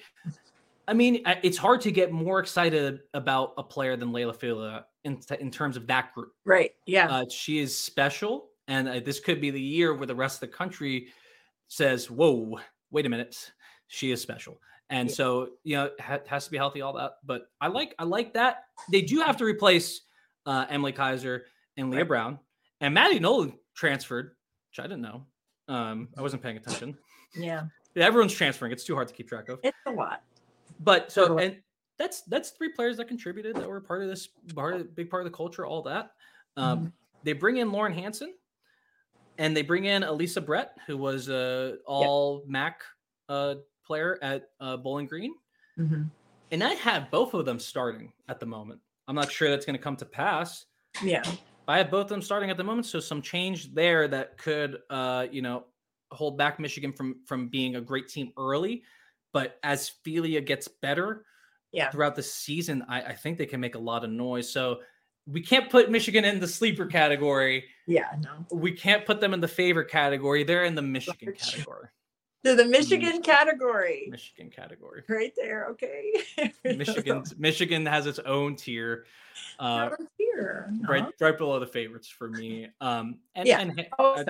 I mean, it's hard to get more excited about a player than Layla Filia in, in terms of that group. Right. Yeah. Uh, she is special. And uh, this could be the year where the rest of the country says, whoa, wait a minute. She is special. And yeah. so, you know, ha- has to be healthy, all that. But I like, I like that. They do have to replace uh, Emily Kaiser and Leah right. Brown. And Maddie Nolan transferred, which I didn't know. Um, I wasn't paying attention. Yeah. yeah. Everyone's transferring. It's too hard to keep track of. It's a lot. But so, and that's, that's three players that contributed, that were part of this, part of, big part of the culture, all that. Um, mm-hmm. They bring in Lauren Hansen, and they bring in Elisa Brett, who was a all yep. M A C uh, player at uh, Bowling Green. Mm-hmm. And I have both of them starting at the moment. I'm not sure that's going to come to pass. Yeah. I have both of them starting at the moment. So some change there that could, uh, you know, hold back Michigan from, from being a great team early. But as Filia gets better yeah. throughout the season, I, I think they can make a lot of noise. So we can't put Michigan in the sleeper category. Yeah, no. We can't put them in the favorite category. They're in the Michigan category. They're the Michigan, Michigan category. Michigan category. Right there. Okay. Michigan Michigan has its own tier. Uh, own tier. No. Right, right below the favorites for me. Um, and, yeah. and I,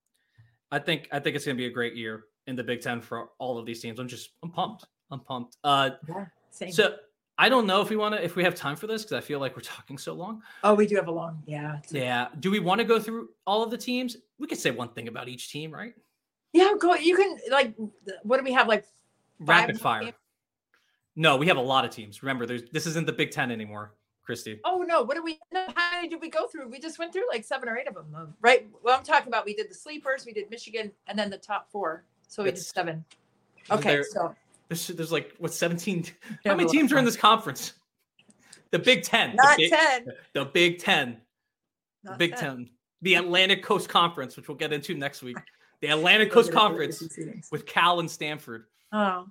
I think I think it's going to be a great year in the Big Ten for all of these teams. I'm just I'm pumped. I'm pumped. Uh, yeah, same. So I don't know if we want to if we have time for this, because I feel like we're talking so long. Oh, we do have a long. Yeah. Yeah. Do we want to go through all of the teams? We could say one thing about each team, right? Yeah, go. You can like. What do we have? Like rapid fire. Games? No, we have a lot of teams. Remember, there's this isn't the Big Ten anymore, Christy. Oh no! What do we? No, how many did we go through? We just went through like seven or eight of them, right? Well, I'm talking about we did the sleepers, we did Michigan, and then the top four. So we it's, did seven. Okay, there, so there's, there's like what seventeen? How many teams are in this conference? The Big Ten. Not the big, ten. The Big Ten. Not the Big ten. Ten. The Atlantic Coast Conference, which we'll get into next week. The Atlantic Coast Conference with Cal and Stanford. Oh.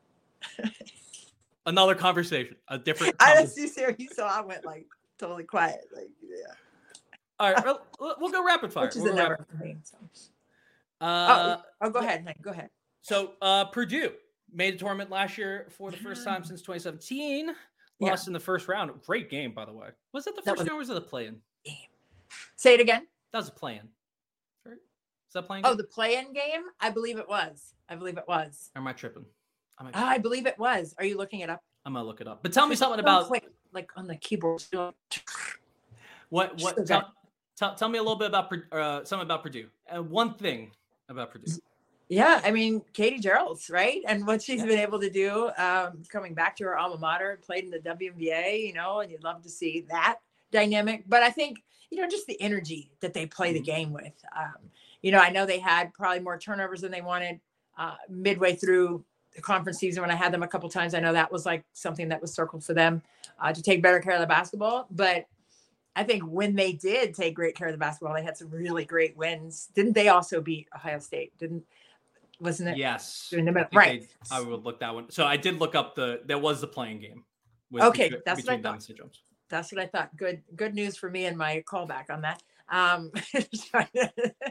Another conversation. A different. I didn't see Sarah. You saw I went like totally quiet. Like yeah. All right, we'll, we'll go rapid fire. Which is we'll a never for me. So. Uh, oh, oh, go ahead. Go ahead. So uh, Purdue made a tournament last year for the first time since twenty seventeen. Lost yeah. in the first round. Great game, by the way. Was it the first round or was it the play-in? Game. Say it again. That was a play-in. Right? Is that playing? Oh, the play-in game? I believe it was. I believe it was. Or am I tripping? Am I, tripping? Oh, I believe it was. Are you looking it up? I'm gonna look it up. But tell me something about Wait, like on the keyboard. What? What? Okay. Tell, tell, tell me a little bit about uh, something about Purdue. Uh, one thing about Purdue. Yeah, I mean Katie Gerald's right, and what she's yeah. been able to do, um, coming back to her alma mater, played in the W N B A, you know, and you'd love to see that dynamic. But I think you know just the energy that they play mm-hmm. the game with. Um, you know, I know they had probably more turnovers than they wanted uh, midway through the conference season when I had them a couple times. I know that was like something that was circled for them uh, to take better care of the basketball. But I think when they did take great care of the basketball, they had some really great wins. Didn't they also beat Ohio State? Didn't, wasn't it? Yes. In the middle? I Right. They, I would look that one. So I did look up the, there was the playing game. Okay. Between, that's between what I thought. That's what I thought. Good, good news for me and my callback on that. Um, trying to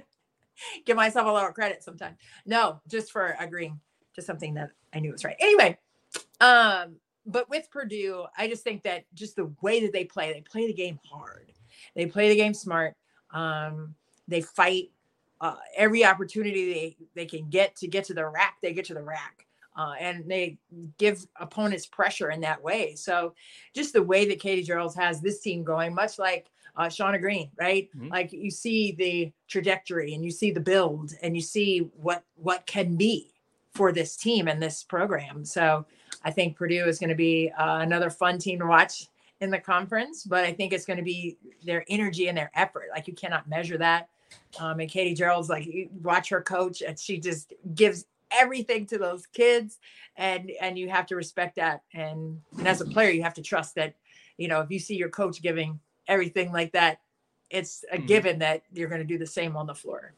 give myself a little credit sometimes. No, just for agreeing to something that I knew was right. Anyway, um, but with Purdue, I just think that just the way that they play, they play the game hard. They play the game smart. Um, they fight uh, every opportunity they, they can get to get to the rack. They get to the rack. Uh, and they give opponents pressure in that way. So just the way that Katie Gearls has this team going, much like uh, Shauna Green, right? Mm-hmm. Like you see the trajectory and you see the build and you see what, what can be for this team and this program. So I think Purdue is going to be uh, another fun team to watch in the conference, but I think it's going to be their energy and their effort. Like you cannot measure that. Um, and Katie Gearls, like you watch her coach and she just gives everything to those kids, and and you have to respect that, and, and as a player you have to trust that, you know, if you see your coach giving everything like that, it's a mm-hmm. given that you're going to do the same on the floor.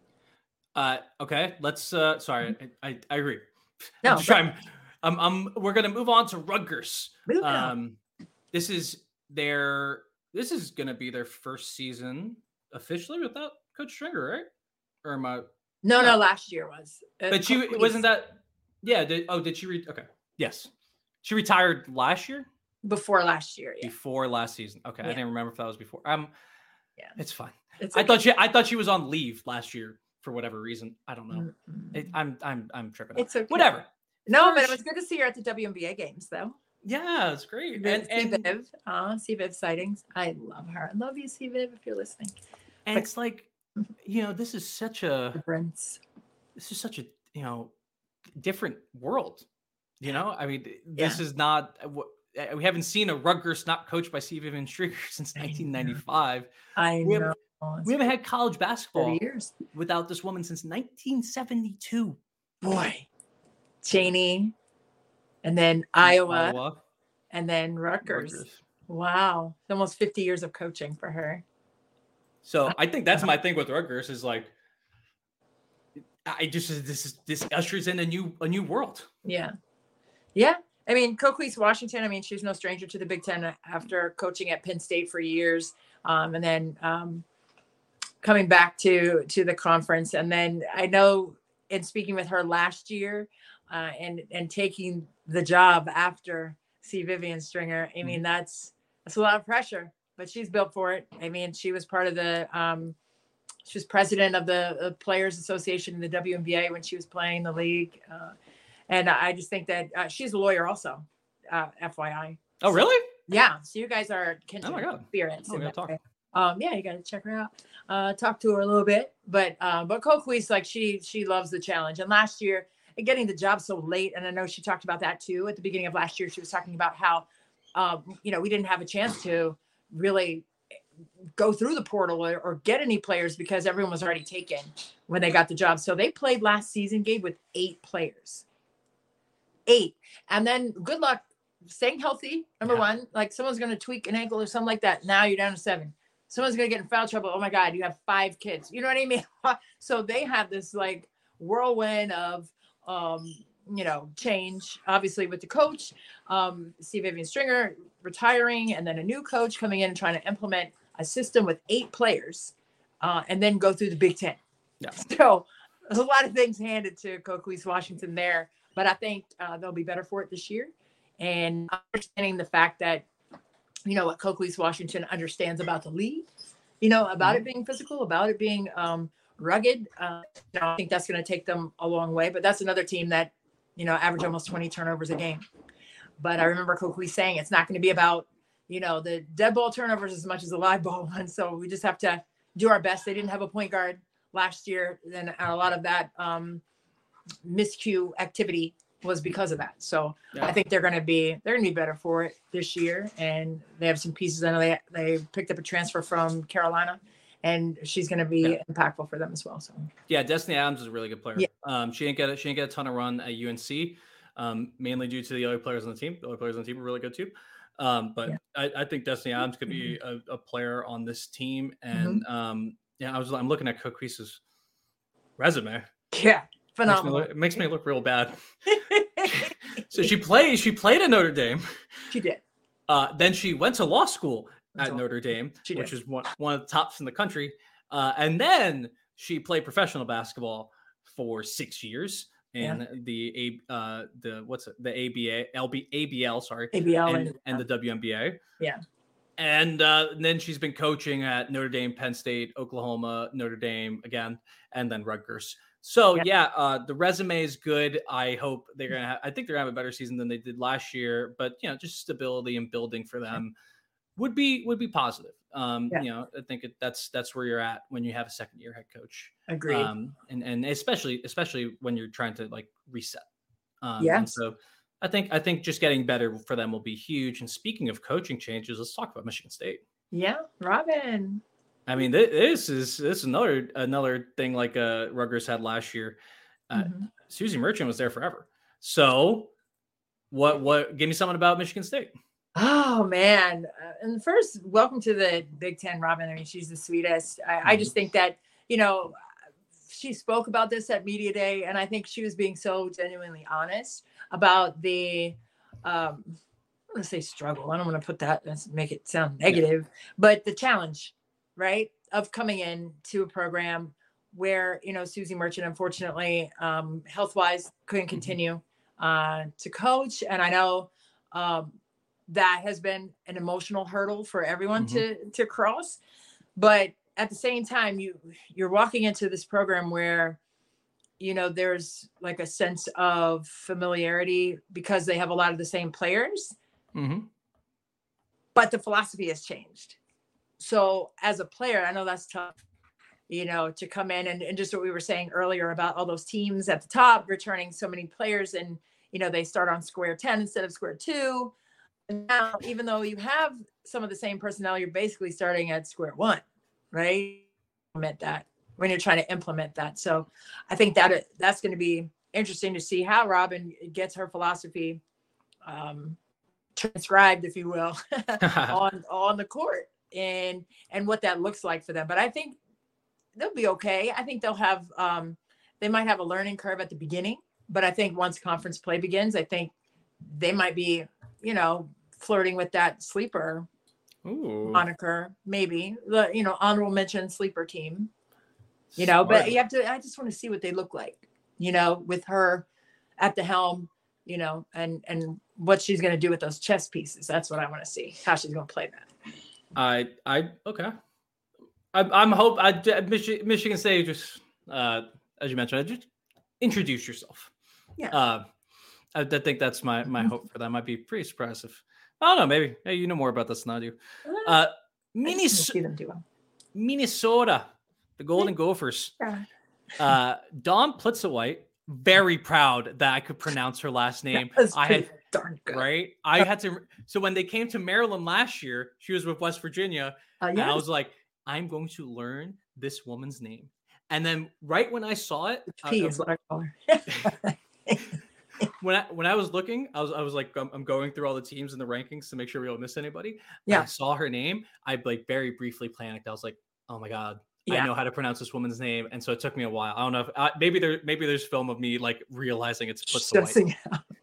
Uh okay, let's uh sorry I I, I agree. No, I'm just trying, um, um we're going to move on to Rutgers. Move um on. This is their this is going to be their first season officially without Coach Stringer, right? Or am I No, no, last year was. Uh, but she wasn't that. Yeah. Did, oh, did she? Re- okay. Yes. She retired last year? Before last year. Yeah. Before last season. Okay. Yeah. I didn't remember if that was before. Um, yeah. It's fine. It's okay. I thought she, I thought she was on leave last year for whatever reason. I don't know. Mm-hmm. It, I'm, I'm, I'm tripping. It's okay. Whatever. No, First, but it was good to see her at the W N B A games though. Yeah, it's great. And, and C-Viv, uh, C-Viv sightings. I love her. I love you, C-Viv, if you're listening. And but, it's like, you know, this is such a difference. This is such a, you know, different world. You know, I mean, this yeah. is not, we haven't seen a Rutgers not coached by C-Vivian Stringer since nineteen ninety-five. I we know. Have, we haven't had college basketball years. without this woman since nineteen seventy-two. Boy, Cheney, and then Iowa, Iowa, and then Rutgers. Rutgers. Wow. Almost fifty years of coaching for her. So I think that's my thing with Rutgers is like, I just this is this ushers in a new a new world. Yeah, yeah. I mean, Coquise Washington. I mean, she's no stranger to the Big Ten after coaching at Penn State for years, um, and then um, coming back to to the conference. And then I know in speaking with her last year, uh, and and taking the job after C-Vivian Stringer. I mean, mm-hmm. that's that's a lot of pressure. But she's built for it. I mean, she was part of the, um, she was president of the uh, Players Association in the W N B A when she was playing the league. Uh, and I just think that uh, she's a lawyer also, uh, F Y I. Oh, so, really? Yeah. So you guys are kindred oh my God. spirits. Oh, in that talk. way. Um, yeah, you got to check her out. Uh, talk to her a little bit. But uh, but Coquise, like she she loves the challenge. And last year, getting the job so late, and I know she talked about that too at the beginning of last year. She was talking about how, um, you know, we didn't have a chance to really go through the portal or, or get any players because everyone was already taken when they got the job. So they played last season, Gabe, with eight players. Eight. And then good luck staying healthy. Number yeah. one, like someone's going to tweak an ankle or something like that. Now you're down to seven. Someone's going to get in foul trouble. Oh my God, you have five kids. You know what I mean? So they have this like whirlwind of, um, you know, change, obviously with the coach, um, C-Vivian Stringer retiring, and then a new coach coming in and trying to implement a system with eight players, uh, and then go through the Big Ten. Yeah. So there's a lot of things handed to Coquise Washington there, but I think uh, they'll be better for it this year. And understanding the fact that, you know, what Coquise Washington understands about the league, you know, about mm-hmm. it being physical, about it being um, rugged. Uh, you know, I think that's going to take them a long way, but that's another team that, you know, average almost twenty turnovers a game. But I remember Coquise saying it's not going to be about, you know, the dead ball turnovers as much as the live ball ones. So we just have to do our best. They didn't have a point guard last year, and a lot of that um, miscue activity was because of that. So yeah. I think they're going to be they're going to be better for it this year, and they have some pieces. I know they they picked up a transfer from Carolina, and she's going to be yeah. impactful for them as well. So yeah, Destiny Adams is a really good player. Yeah. Um, she didn't get a, she didn't get a ton of run at U N C, um, mainly due to the other players on the team. The other players on the team are really good too. Um, but yeah. I, I think Destiny Adams could be a, a player on this team. And mm-hmm. um, yeah, I was I'm looking at Coquese's resume. Yeah, phenomenal. It makes me look, it makes me look real bad. So she played. She played at Notre Dame. She did. Uh, then she went to law school at Notre Dame, which is one one of the tops in the country. Uh, and then she played professional basketball for six years. And yeah. the a uh the what's it the A B A L B A B L sorry A B L and, and, and the W N B A yeah and, uh, and then she's been coaching at Notre Dame, Penn State, Oklahoma, Notre Dame again, and then Rutgers. So yeah, yeah uh, the resume is good. I hope they're gonna have, I think they're gonna have a better season than they did last year. But you know, just stability and building for them would be would be positive. Um, yeah. You know, I think it, that's that's where you're at when you have a second year head coach. Agreed. Um, and and especially especially when you're trying to like reset. Um, yeah. And so I think I think just getting better for them will be huge. And speaking of coaching changes, let's talk about Michigan State. Yeah, Robin. I mean, this is this is another another thing like uh, Rutgers had last year. Uh, mm-hmm. Susie Merchant was there forever. So, what what? Give me something about Michigan State. Oh man! Uh, and first, welcome to the Big Ten, Robin. I mean, she's the sweetest. I, mm-hmm. I just think that you know, she spoke about this at Media Day, and I think she was being so genuinely honest about the. Um, I want to say struggle. I don't want to put that and make it sound negative, yeah. but the challenge, right, of coming in to a program where you know Susie Merchant, unfortunately, um, health-wise, couldn't continue uh, to coach, and I know. Um, That has been an emotional hurdle for everyone mm-hmm. to to cross, but at the same time, you you're walking into this program where, you know, there's like a sense of familiarity because they have a lot of the same players, mm-hmm. but the philosophy has changed. So as a player, I know that's tough, you know, to come in and, and just what we were saying earlier about all those teams at the top returning so many players, and you know they start on square ten instead of square two. Now, even though you have some of the same personnel, you're basically starting at square one, right? Implement that when you're trying to implement that. So I think that that's going to be interesting to see how Robin gets her philosophy um, transcribed, if you will, on, on the court and, and what that looks like for them. But I think they'll be okay. I think they'll have, um, they might have a learning curve at the beginning, but I think once conference play begins, I think they might be, you know, flirting with that sleeper Ooh. moniker, maybe the, you know, honorable mention sleeper team, you know, Smart. But you have to, I just want to see what they look like, you know, with her at the helm, you know, and, and what she's going to do with those chess pieces. That's what I want to see, how she's going to play that. I, I, okay. I, I'm hope I, Michi, Michigan State, just, uh, as you mentioned, just introduce yourself. Yeah. Uh, I, I think that's my, my hope for that. Might be pretty surprising. I don't know. Maybe. Hey, you know more about this than I do. Uh, Minnesota, Minnesota, the Golden Gophers. Uh, Dawn Plitzowite, very proud that I could pronounce her last name. I had darn good. Right. I had to. So when they came to Maryland last year, she was with West Virginia, uh, yes. and I was like, I'm going to learn this woman's name. And then right when I saw it, P I, is what I call her. When I when I was looking, I was I was like I'm, I'm going through all the teams and the rankings to make sure we don't miss anybody. Yeah, I saw her name. I like very briefly panicked. I was like, oh my god, yeah. I know how to pronounce this woman's name, and so it took me a while. I don't know if uh, maybe there maybe there's film of me like realizing it's Plitzowite.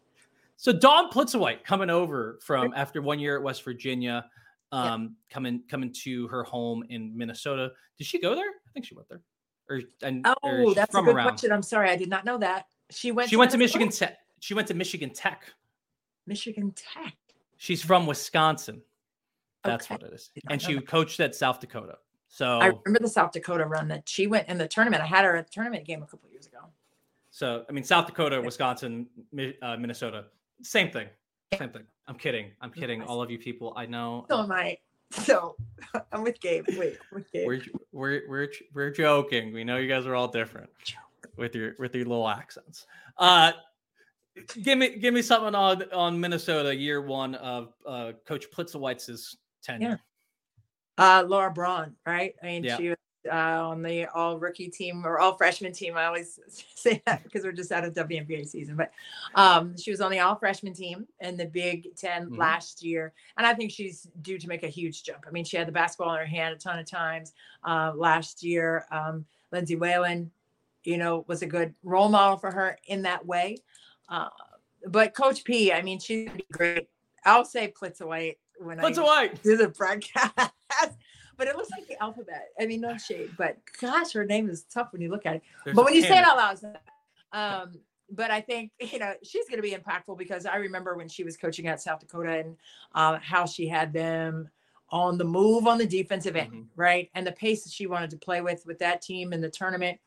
So Dawn Plitzowite coming over from after one year at West Virginia, um, yeah. coming coming to her home in Minnesota. Did she go there? I think she went there. Or and oh, or that's a good around. question. I'm sorry, I did not know that. She went. She to went to Michigan Tech. She went to Michigan Tech. Michigan Tech. She's from Wisconsin. That's okay. What it is. And she that. coached at South Dakota. So I remember the South Dakota run that she went in the tournament. I had her at the tournament game a couple of years ago. So, I mean, South Dakota, Wisconsin, uh, Minnesota, same thing. Same thing. I'm kidding. I'm kidding. All of you people, I know. So am I. So I'm with Gabe. Wait, I'm with Gabe. We're, we're, we're, we're joking. We know you guys are all different. With your with your little accents, uh, give me give me something on on Minnesota year one of uh, Coach Plitzowite's tenure. Yeah. Uh, Laura Braun, right? I mean, yeah. she was uh, on the all rookie team or all freshman team. I always say that because we're just out of W N B A season, but um, she was on the all freshman team in the Big Ten mm-hmm. last year. And I think she's due to make a huge jump. I mean, she had the basketball in her hand a ton of times uh, last year. Um, Lindsay Whalen, you know, was a good role model for her in that way. Uh, but Coach P, I mean, she's gonna be great. I'll say Plitzaway when Plitzaway. I do the broadcast. But it looks like the alphabet. I mean, no shade, but gosh, her name is tough when you look at it. There's but when you say it out loud, um, but I think, you know, she's going to be impactful because I remember when she was coaching at South Dakota and uh, how she had them on the move on the defensive end, mm-hmm. right? And the pace that she wanted to play with, with that team in the tournament,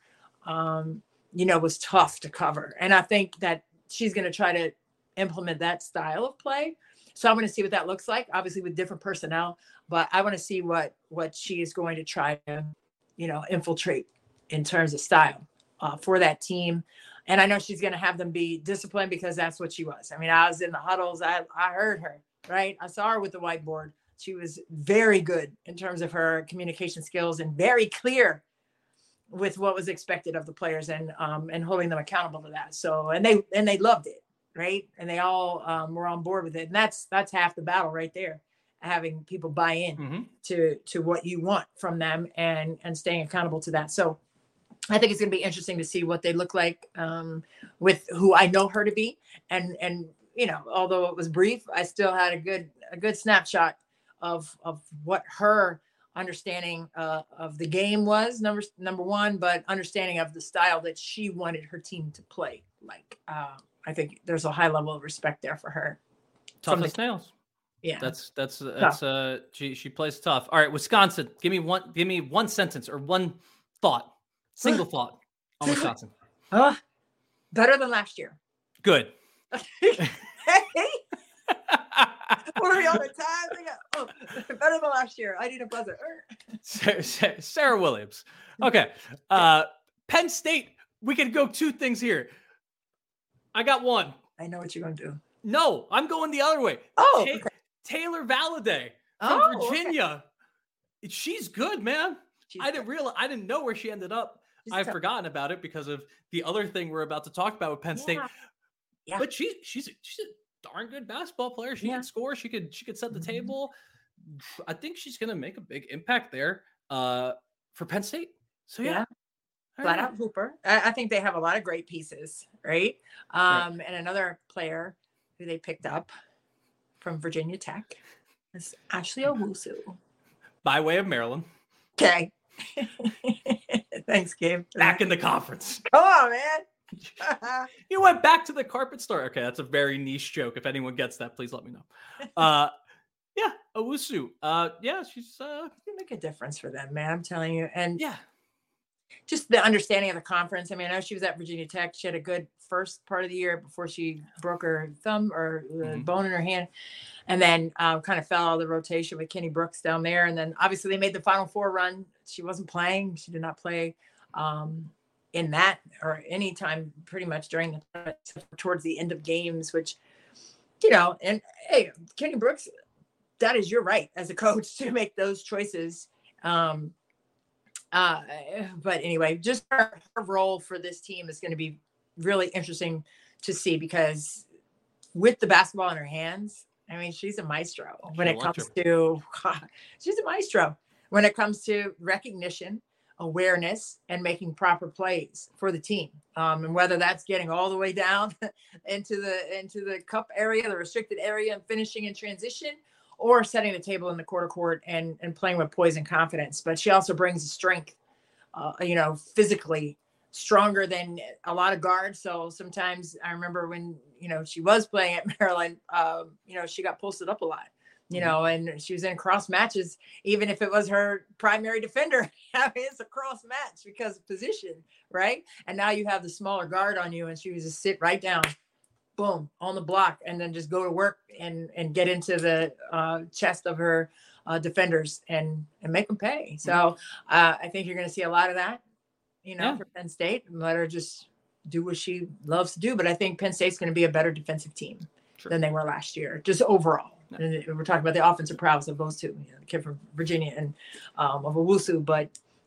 um, you know, was tough to cover. And I think that she's going to try to implement that style of play. So I'm going to see what that looks like, obviously with different personnel, but I want to see what, what she is going to try to, you know, infiltrate in terms of style uh, for that team. And I know she's going to have them be disciplined because that's what she was. I mean, I was in the huddles. I, I heard her, right? I saw her with the whiteboard. She was very good in terms of her communication skills and very clear with what was expected of the players and, um, and holding them accountable to that. So, and they, and they loved it. Right. And they all um, were on board with it. And that's, that's half the battle right there. Having people buy in mm-hmm. to, to what you want from them and, and staying accountable to that. So I think it's going to be interesting to see what they look like um, with who I know her to be. And, and, you know, although it was brief, I still had a good, a good snapshot of, of what her understanding uh, of the game was number, number one, but understanding of the style that she wanted her team to play. Like, uh, I think there's a high level of respect there for her. Tough as nails. Yeah. That's, that's, that's, tough. uh, she, she plays tough. All right. Wisconsin, give me one, give me one sentence or one thought, single thought on Wisconsin. Oh, better than last year. Good. Hey. What are we on the time? Oh, better than last year. I need a buzzer. Sarah, Sarah Williams. Okay. Uh, Penn State, we can go two things here. I got one. I know what you're going to do. No, I'm going the other way. Oh, Ta- okay. Taylor Valladay from oh, Virginia. Okay. She's good, man. She's I didn't good. realize, I didn't know where she ended up. She's I've tough. forgotten about it because of the other thing we're about to talk about with Penn State. Yeah. Yeah. But she, she's, she's a darn good basketball player. She yeah. can score. She could, she could set the mm-hmm. table. I think she's going to make a big impact there uh, for Penn State. So yeah. yeah. Flat out hooper. I, I think they have a lot of great pieces, right? Um, right? And another player who they picked up from Virginia Tech is Ashley Owusu. By way of Maryland. Okay. Thanks, Gabe. Back in the conference. Come on, man. You went back to the carpet store. Okay, that's a very niche joke. If anyone gets that, please let me know. Uh, yeah, Owusu. Uh, yeah, she's uh, you make a difference for them, man. I'm telling you. And yeah. Just the understanding of the conference. I mean, I know she was at Virginia Tech. She had a good first part of the year before she broke her thumb or the mm-hmm. bone in her hand. And then um, kind of fell out of the rotation with Kenny Brooks down there. And then obviously they made the Final Four run. She wasn't playing. She did not play um, in that or any time pretty much during the towards the end of games, which, you know, and hey, Kenny Brooks, that is your right as a coach to make those choices. Um, Uh, but anyway, just her, her role for this team is going to be really interesting to see because with the basketball in her hands, I mean, she's a maestro when it comes to, she's a maestro when it comes to recognition, awareness, and making proper plays for the team. Um, and whether that's getting all the way down into the, into the cup area, the restricted area and finishing in transition, or setting the table in the quarter court and, and playing with poise and confidence. But she also brings strength, uh, you know, physically stronger than a lot of guards. So sometimes I remember when, you know, she was playing at Maryland, um, you know, she got posted up a lot, you mm-hmm. know, and she was in cross matches, even if it was her primary defender. I mean, it's a cross match because of position, right? And now you have the smaller guard on you and she was just sit right down. Boom, on the block, and then just go to work and and get into the uh, chest of her uh, defenders and and make them pay. So uh, I think you're going to see a lot of that, you know, yeah. for Penn State. And let her just do what she loves to do. But I think Penn State's going to be a better defensive team sure. than they were last year, just overall. Yeah. And we're talking about the offensive prowess of those two, you know, the kid from Virginia and um, of Owusu. But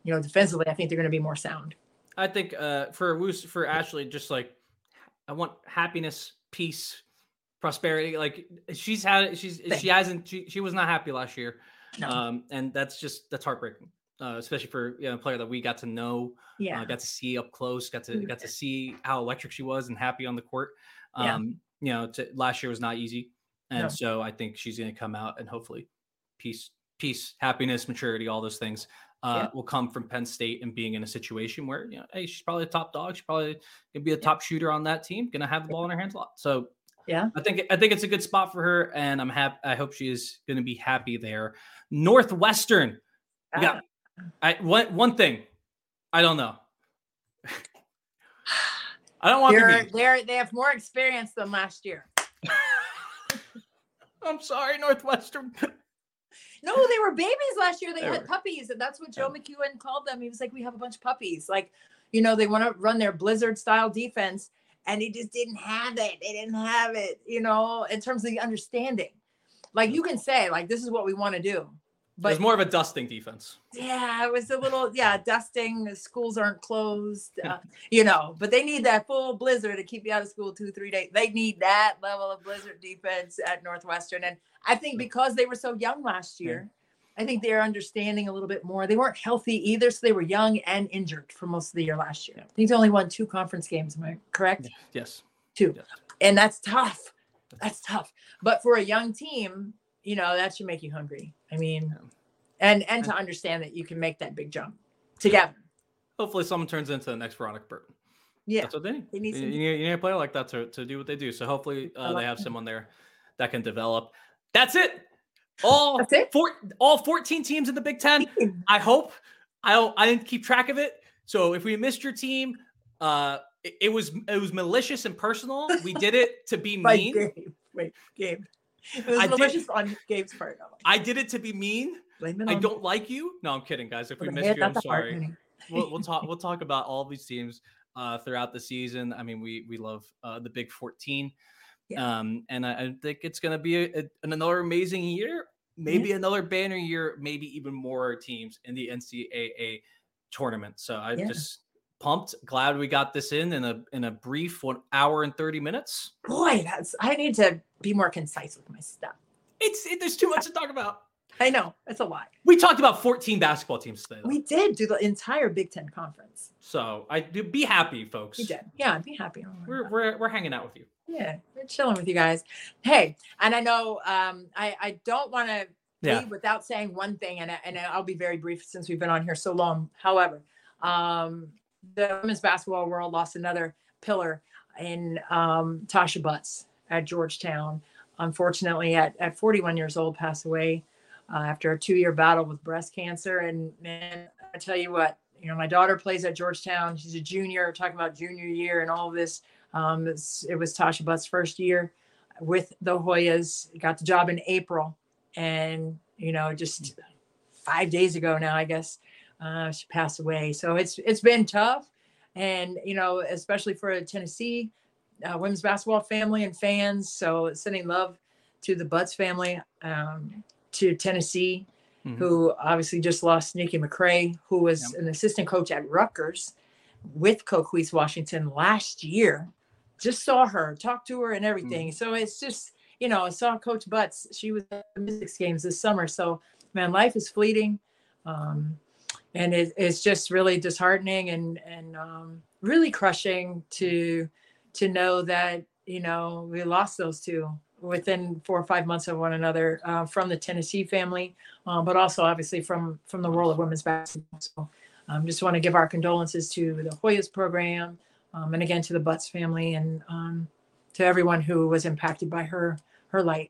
you know, defensively, I think they're going to be more sound. I think uh, for Woos, for Ashley, just like I want happiness, peace, prosperity. Like she's had, she's Thanks. she hasn't, she, she was not happy last year, no. um, and that's just that's heartbreaking, uh, especially for you know, a player that we got to know, yeah, uh, got to see up close, got to got to see how electric she was and happy on the court. Um, yeah. You know, to, last year was not easy, and no. so I think she's going to come out and hopefully peace, peace, happiness, maturity, all those things. Uh, yeah. will come from Penn State and being in a situation where, you know, hey, she's probably a top dog. She's probably gonna be a top shooter on that team, gonna have the ball in her hands a lot. So yeah, I think I think it's a good spot for her, and I'm happy. I hope she is gonna be happy there. Northwestern, ah. yeah. I one one thing, I don't know. I don't want they're, to be. They're they have more experience than last year. I'm sorry, Northwestern. No, they were babies last year. They, they had were. puppies, and that's what Joe yeah. McEwen called them. He was like, we have a bunch of puppies. Like, you know, they want to run their Blizzard-style defense, and he just didn't have it. They didn't have it, you know, in terms of the understanding. Like, you can say, like, this is what we want to do. But it was more of a dusting defense. Yeah, it was a little, yeah, dusting. The schools aren't closed, uh, you know, but they need that full blizzard to keep you out of school two, three days. They need that level of blizzard defense at Northwestern. And I think because they were so young last year, yeah. I think they're understanding a little bit more. They weren't healthy either, so they were young and injured for most of the year last year. I think they only won two conference games. Am I correct? Yes. Two. Yes. And that's tough. That's tough. But for a young team, you know, that should make you hungry. I mean, yeah. and and to understand that you can make that big jump together. Hopefully someone turns into the next Veronica Burton. Yeah. That's what they need. They need you, you, need, you need a player like that to, to do what they do. So hopefully uh, like they have that. someone there that can develop. That's it. All That's it? Four, all fourteen teams in the Big Ten. I hope. I don't, I didn't keep track of it. So if we missed your team, uh, it, it was it was malicious and personal. We did it to be mean. Gabe. Wait, Gabe. It was I malicious did, on Gabe's part. Oh I did it to be mean. I don't me. like you. No, I'm kidding, guys. If we missed you, I'm sorry. we'll, we'll talk. We'll talk about all these teams uh, throughout the season. I mean, we we love uh, the Big fourteen, yeah. um, and I, I think it's going to be a, a, another amazing year. Maybe yeah. another banner year. Maybe even more teams in the N C double A tournament. So I'm yeah. just pumped. Glad we got this in in a in a brief one hour and thirty minutes. Boy, that's I need to be more concise with my stuff. It's it, there's too much to talk about. I know it's a lot. We talked about fourteen basketball teams today. Though. We did do the entire Big Ten conference. So I do be happy, folks. We did. Yeah, be happy. We're we're we're hanging out with you. Yeah, we're chilling with you guys. Hey, and I know um, I I don't want to yeah. leave without saying one thing, and and I'll be very brief since we've been on here so long. However, um, the women's basketball world lost another pillar in um, Tasha Butts at Georgetown. Unfortunately, at at forty-one years old, passed away. Uh, after a two-year battle with breast cancer. And man, I tell you what, you know, my daughter plays at Georgetown. She's a junior, talking about junior year and all of this. Um, it was Tasha Butt's first year with the Hoyas. Got the job in April. And, you know, just five days ago now, I guess, uh, she passed away. So it's it's been tough. And, you know, especially for a Tennessee uh, women's basketball family and fans. So sending love to the Butts family. Um, to Tennessee, mm-hmm. who obviously just lost Nikki McCray, who was yep. an assistant coach at Rutgers with Coquise Washington last year. Just saw her, talked to her and everything. Mm-hmm. So it's just, you know, I saw Coach Butts. She was at the Mystics games this summer. So, man, life is fleeting. Um, and it, it's just really disheartening and, and um, really crushing to, to know that, you know, we lost those two within four or five months of one another, uh, from the Tennessee family, uh, but also obviously from, from the world of women's basketball. So um, just want to give our condolences to the Hoyas program, um, and again, to the Butts family and um, to everyone who was impacted by her, her light.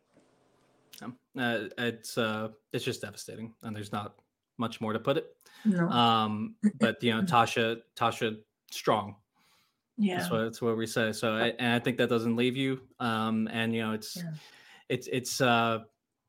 Um, uh, it's, uh, it's just devastating, and there's not much more to put it. No. Um, but you know, Tasha, Tasha strong. Yeah, that's what, that's what we say. So, I, and I think that doesn't leave you. Um, and you know, it's, yeah. it's, it's, uh,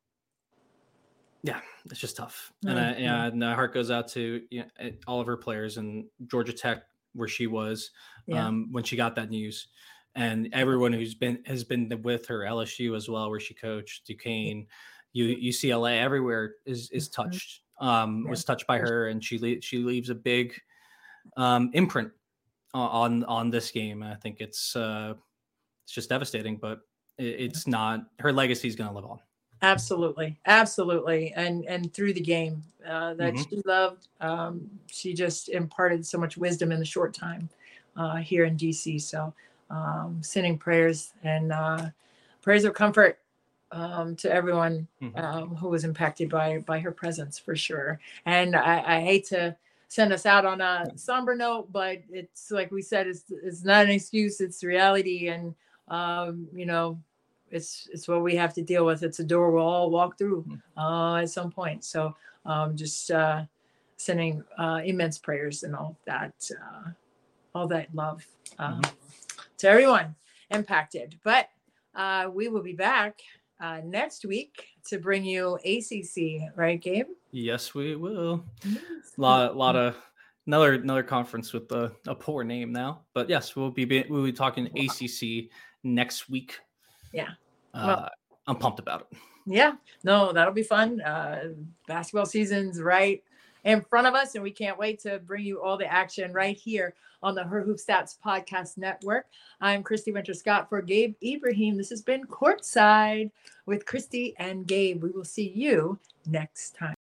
yeah, it's just tough. Mm-hmm. And I, yeah, and my heart goes out to, you know, all of her players and Georgia Tech, where she was, yeah. um, when she got that news, and everyone who's been, has been with her, L S U as well, where she coached, Duquesne, U, UCLA, everywhere is, is touched. um, Yeah. was touched by her, and she le- she leaves a big um, imprint on on this game. I think it's uh, it's just devastating, but it, it's not. Her legacy is going to live on. Absolutely, absolutely, and and through the game uh, that Mhm. she loved, um, she just imparted so much wisdom in the short time uh, here in D C. So, um, sending prayers and uh, prayers of comfort um, to everyone Mhm. um, who was impacted by by her presence for sure. And I, I hate to send us out on a somber note, but it's like we said, it's it's not an excuse; it's reality, and um, you know. It's it's what we have to deal with. It's a door we'll all walk through uh, at some point. So um, just uh, sending uh, immense prayers and all that, uh, all that love uh, Mhm. to everyone impacted. But uh, we will be back uh, next week to bring you A C C, right, Gabe? Yes, we will. Lot lot of another another conference with a, a poor name now, but yes, we'll be we'll be talking A C C next week. Yeah. Uh, Well, I'm pumped about it. yeah, no, that'll be fun. Uh, basketball season's right in front of us, and we can't wait to bring you all the action right here on the Her Hoop Stats Podcast Network. I'm Christy Winter Scott for Gabe Ibrahim. This has been Courtside with Christy and Gabe. We will see you next time.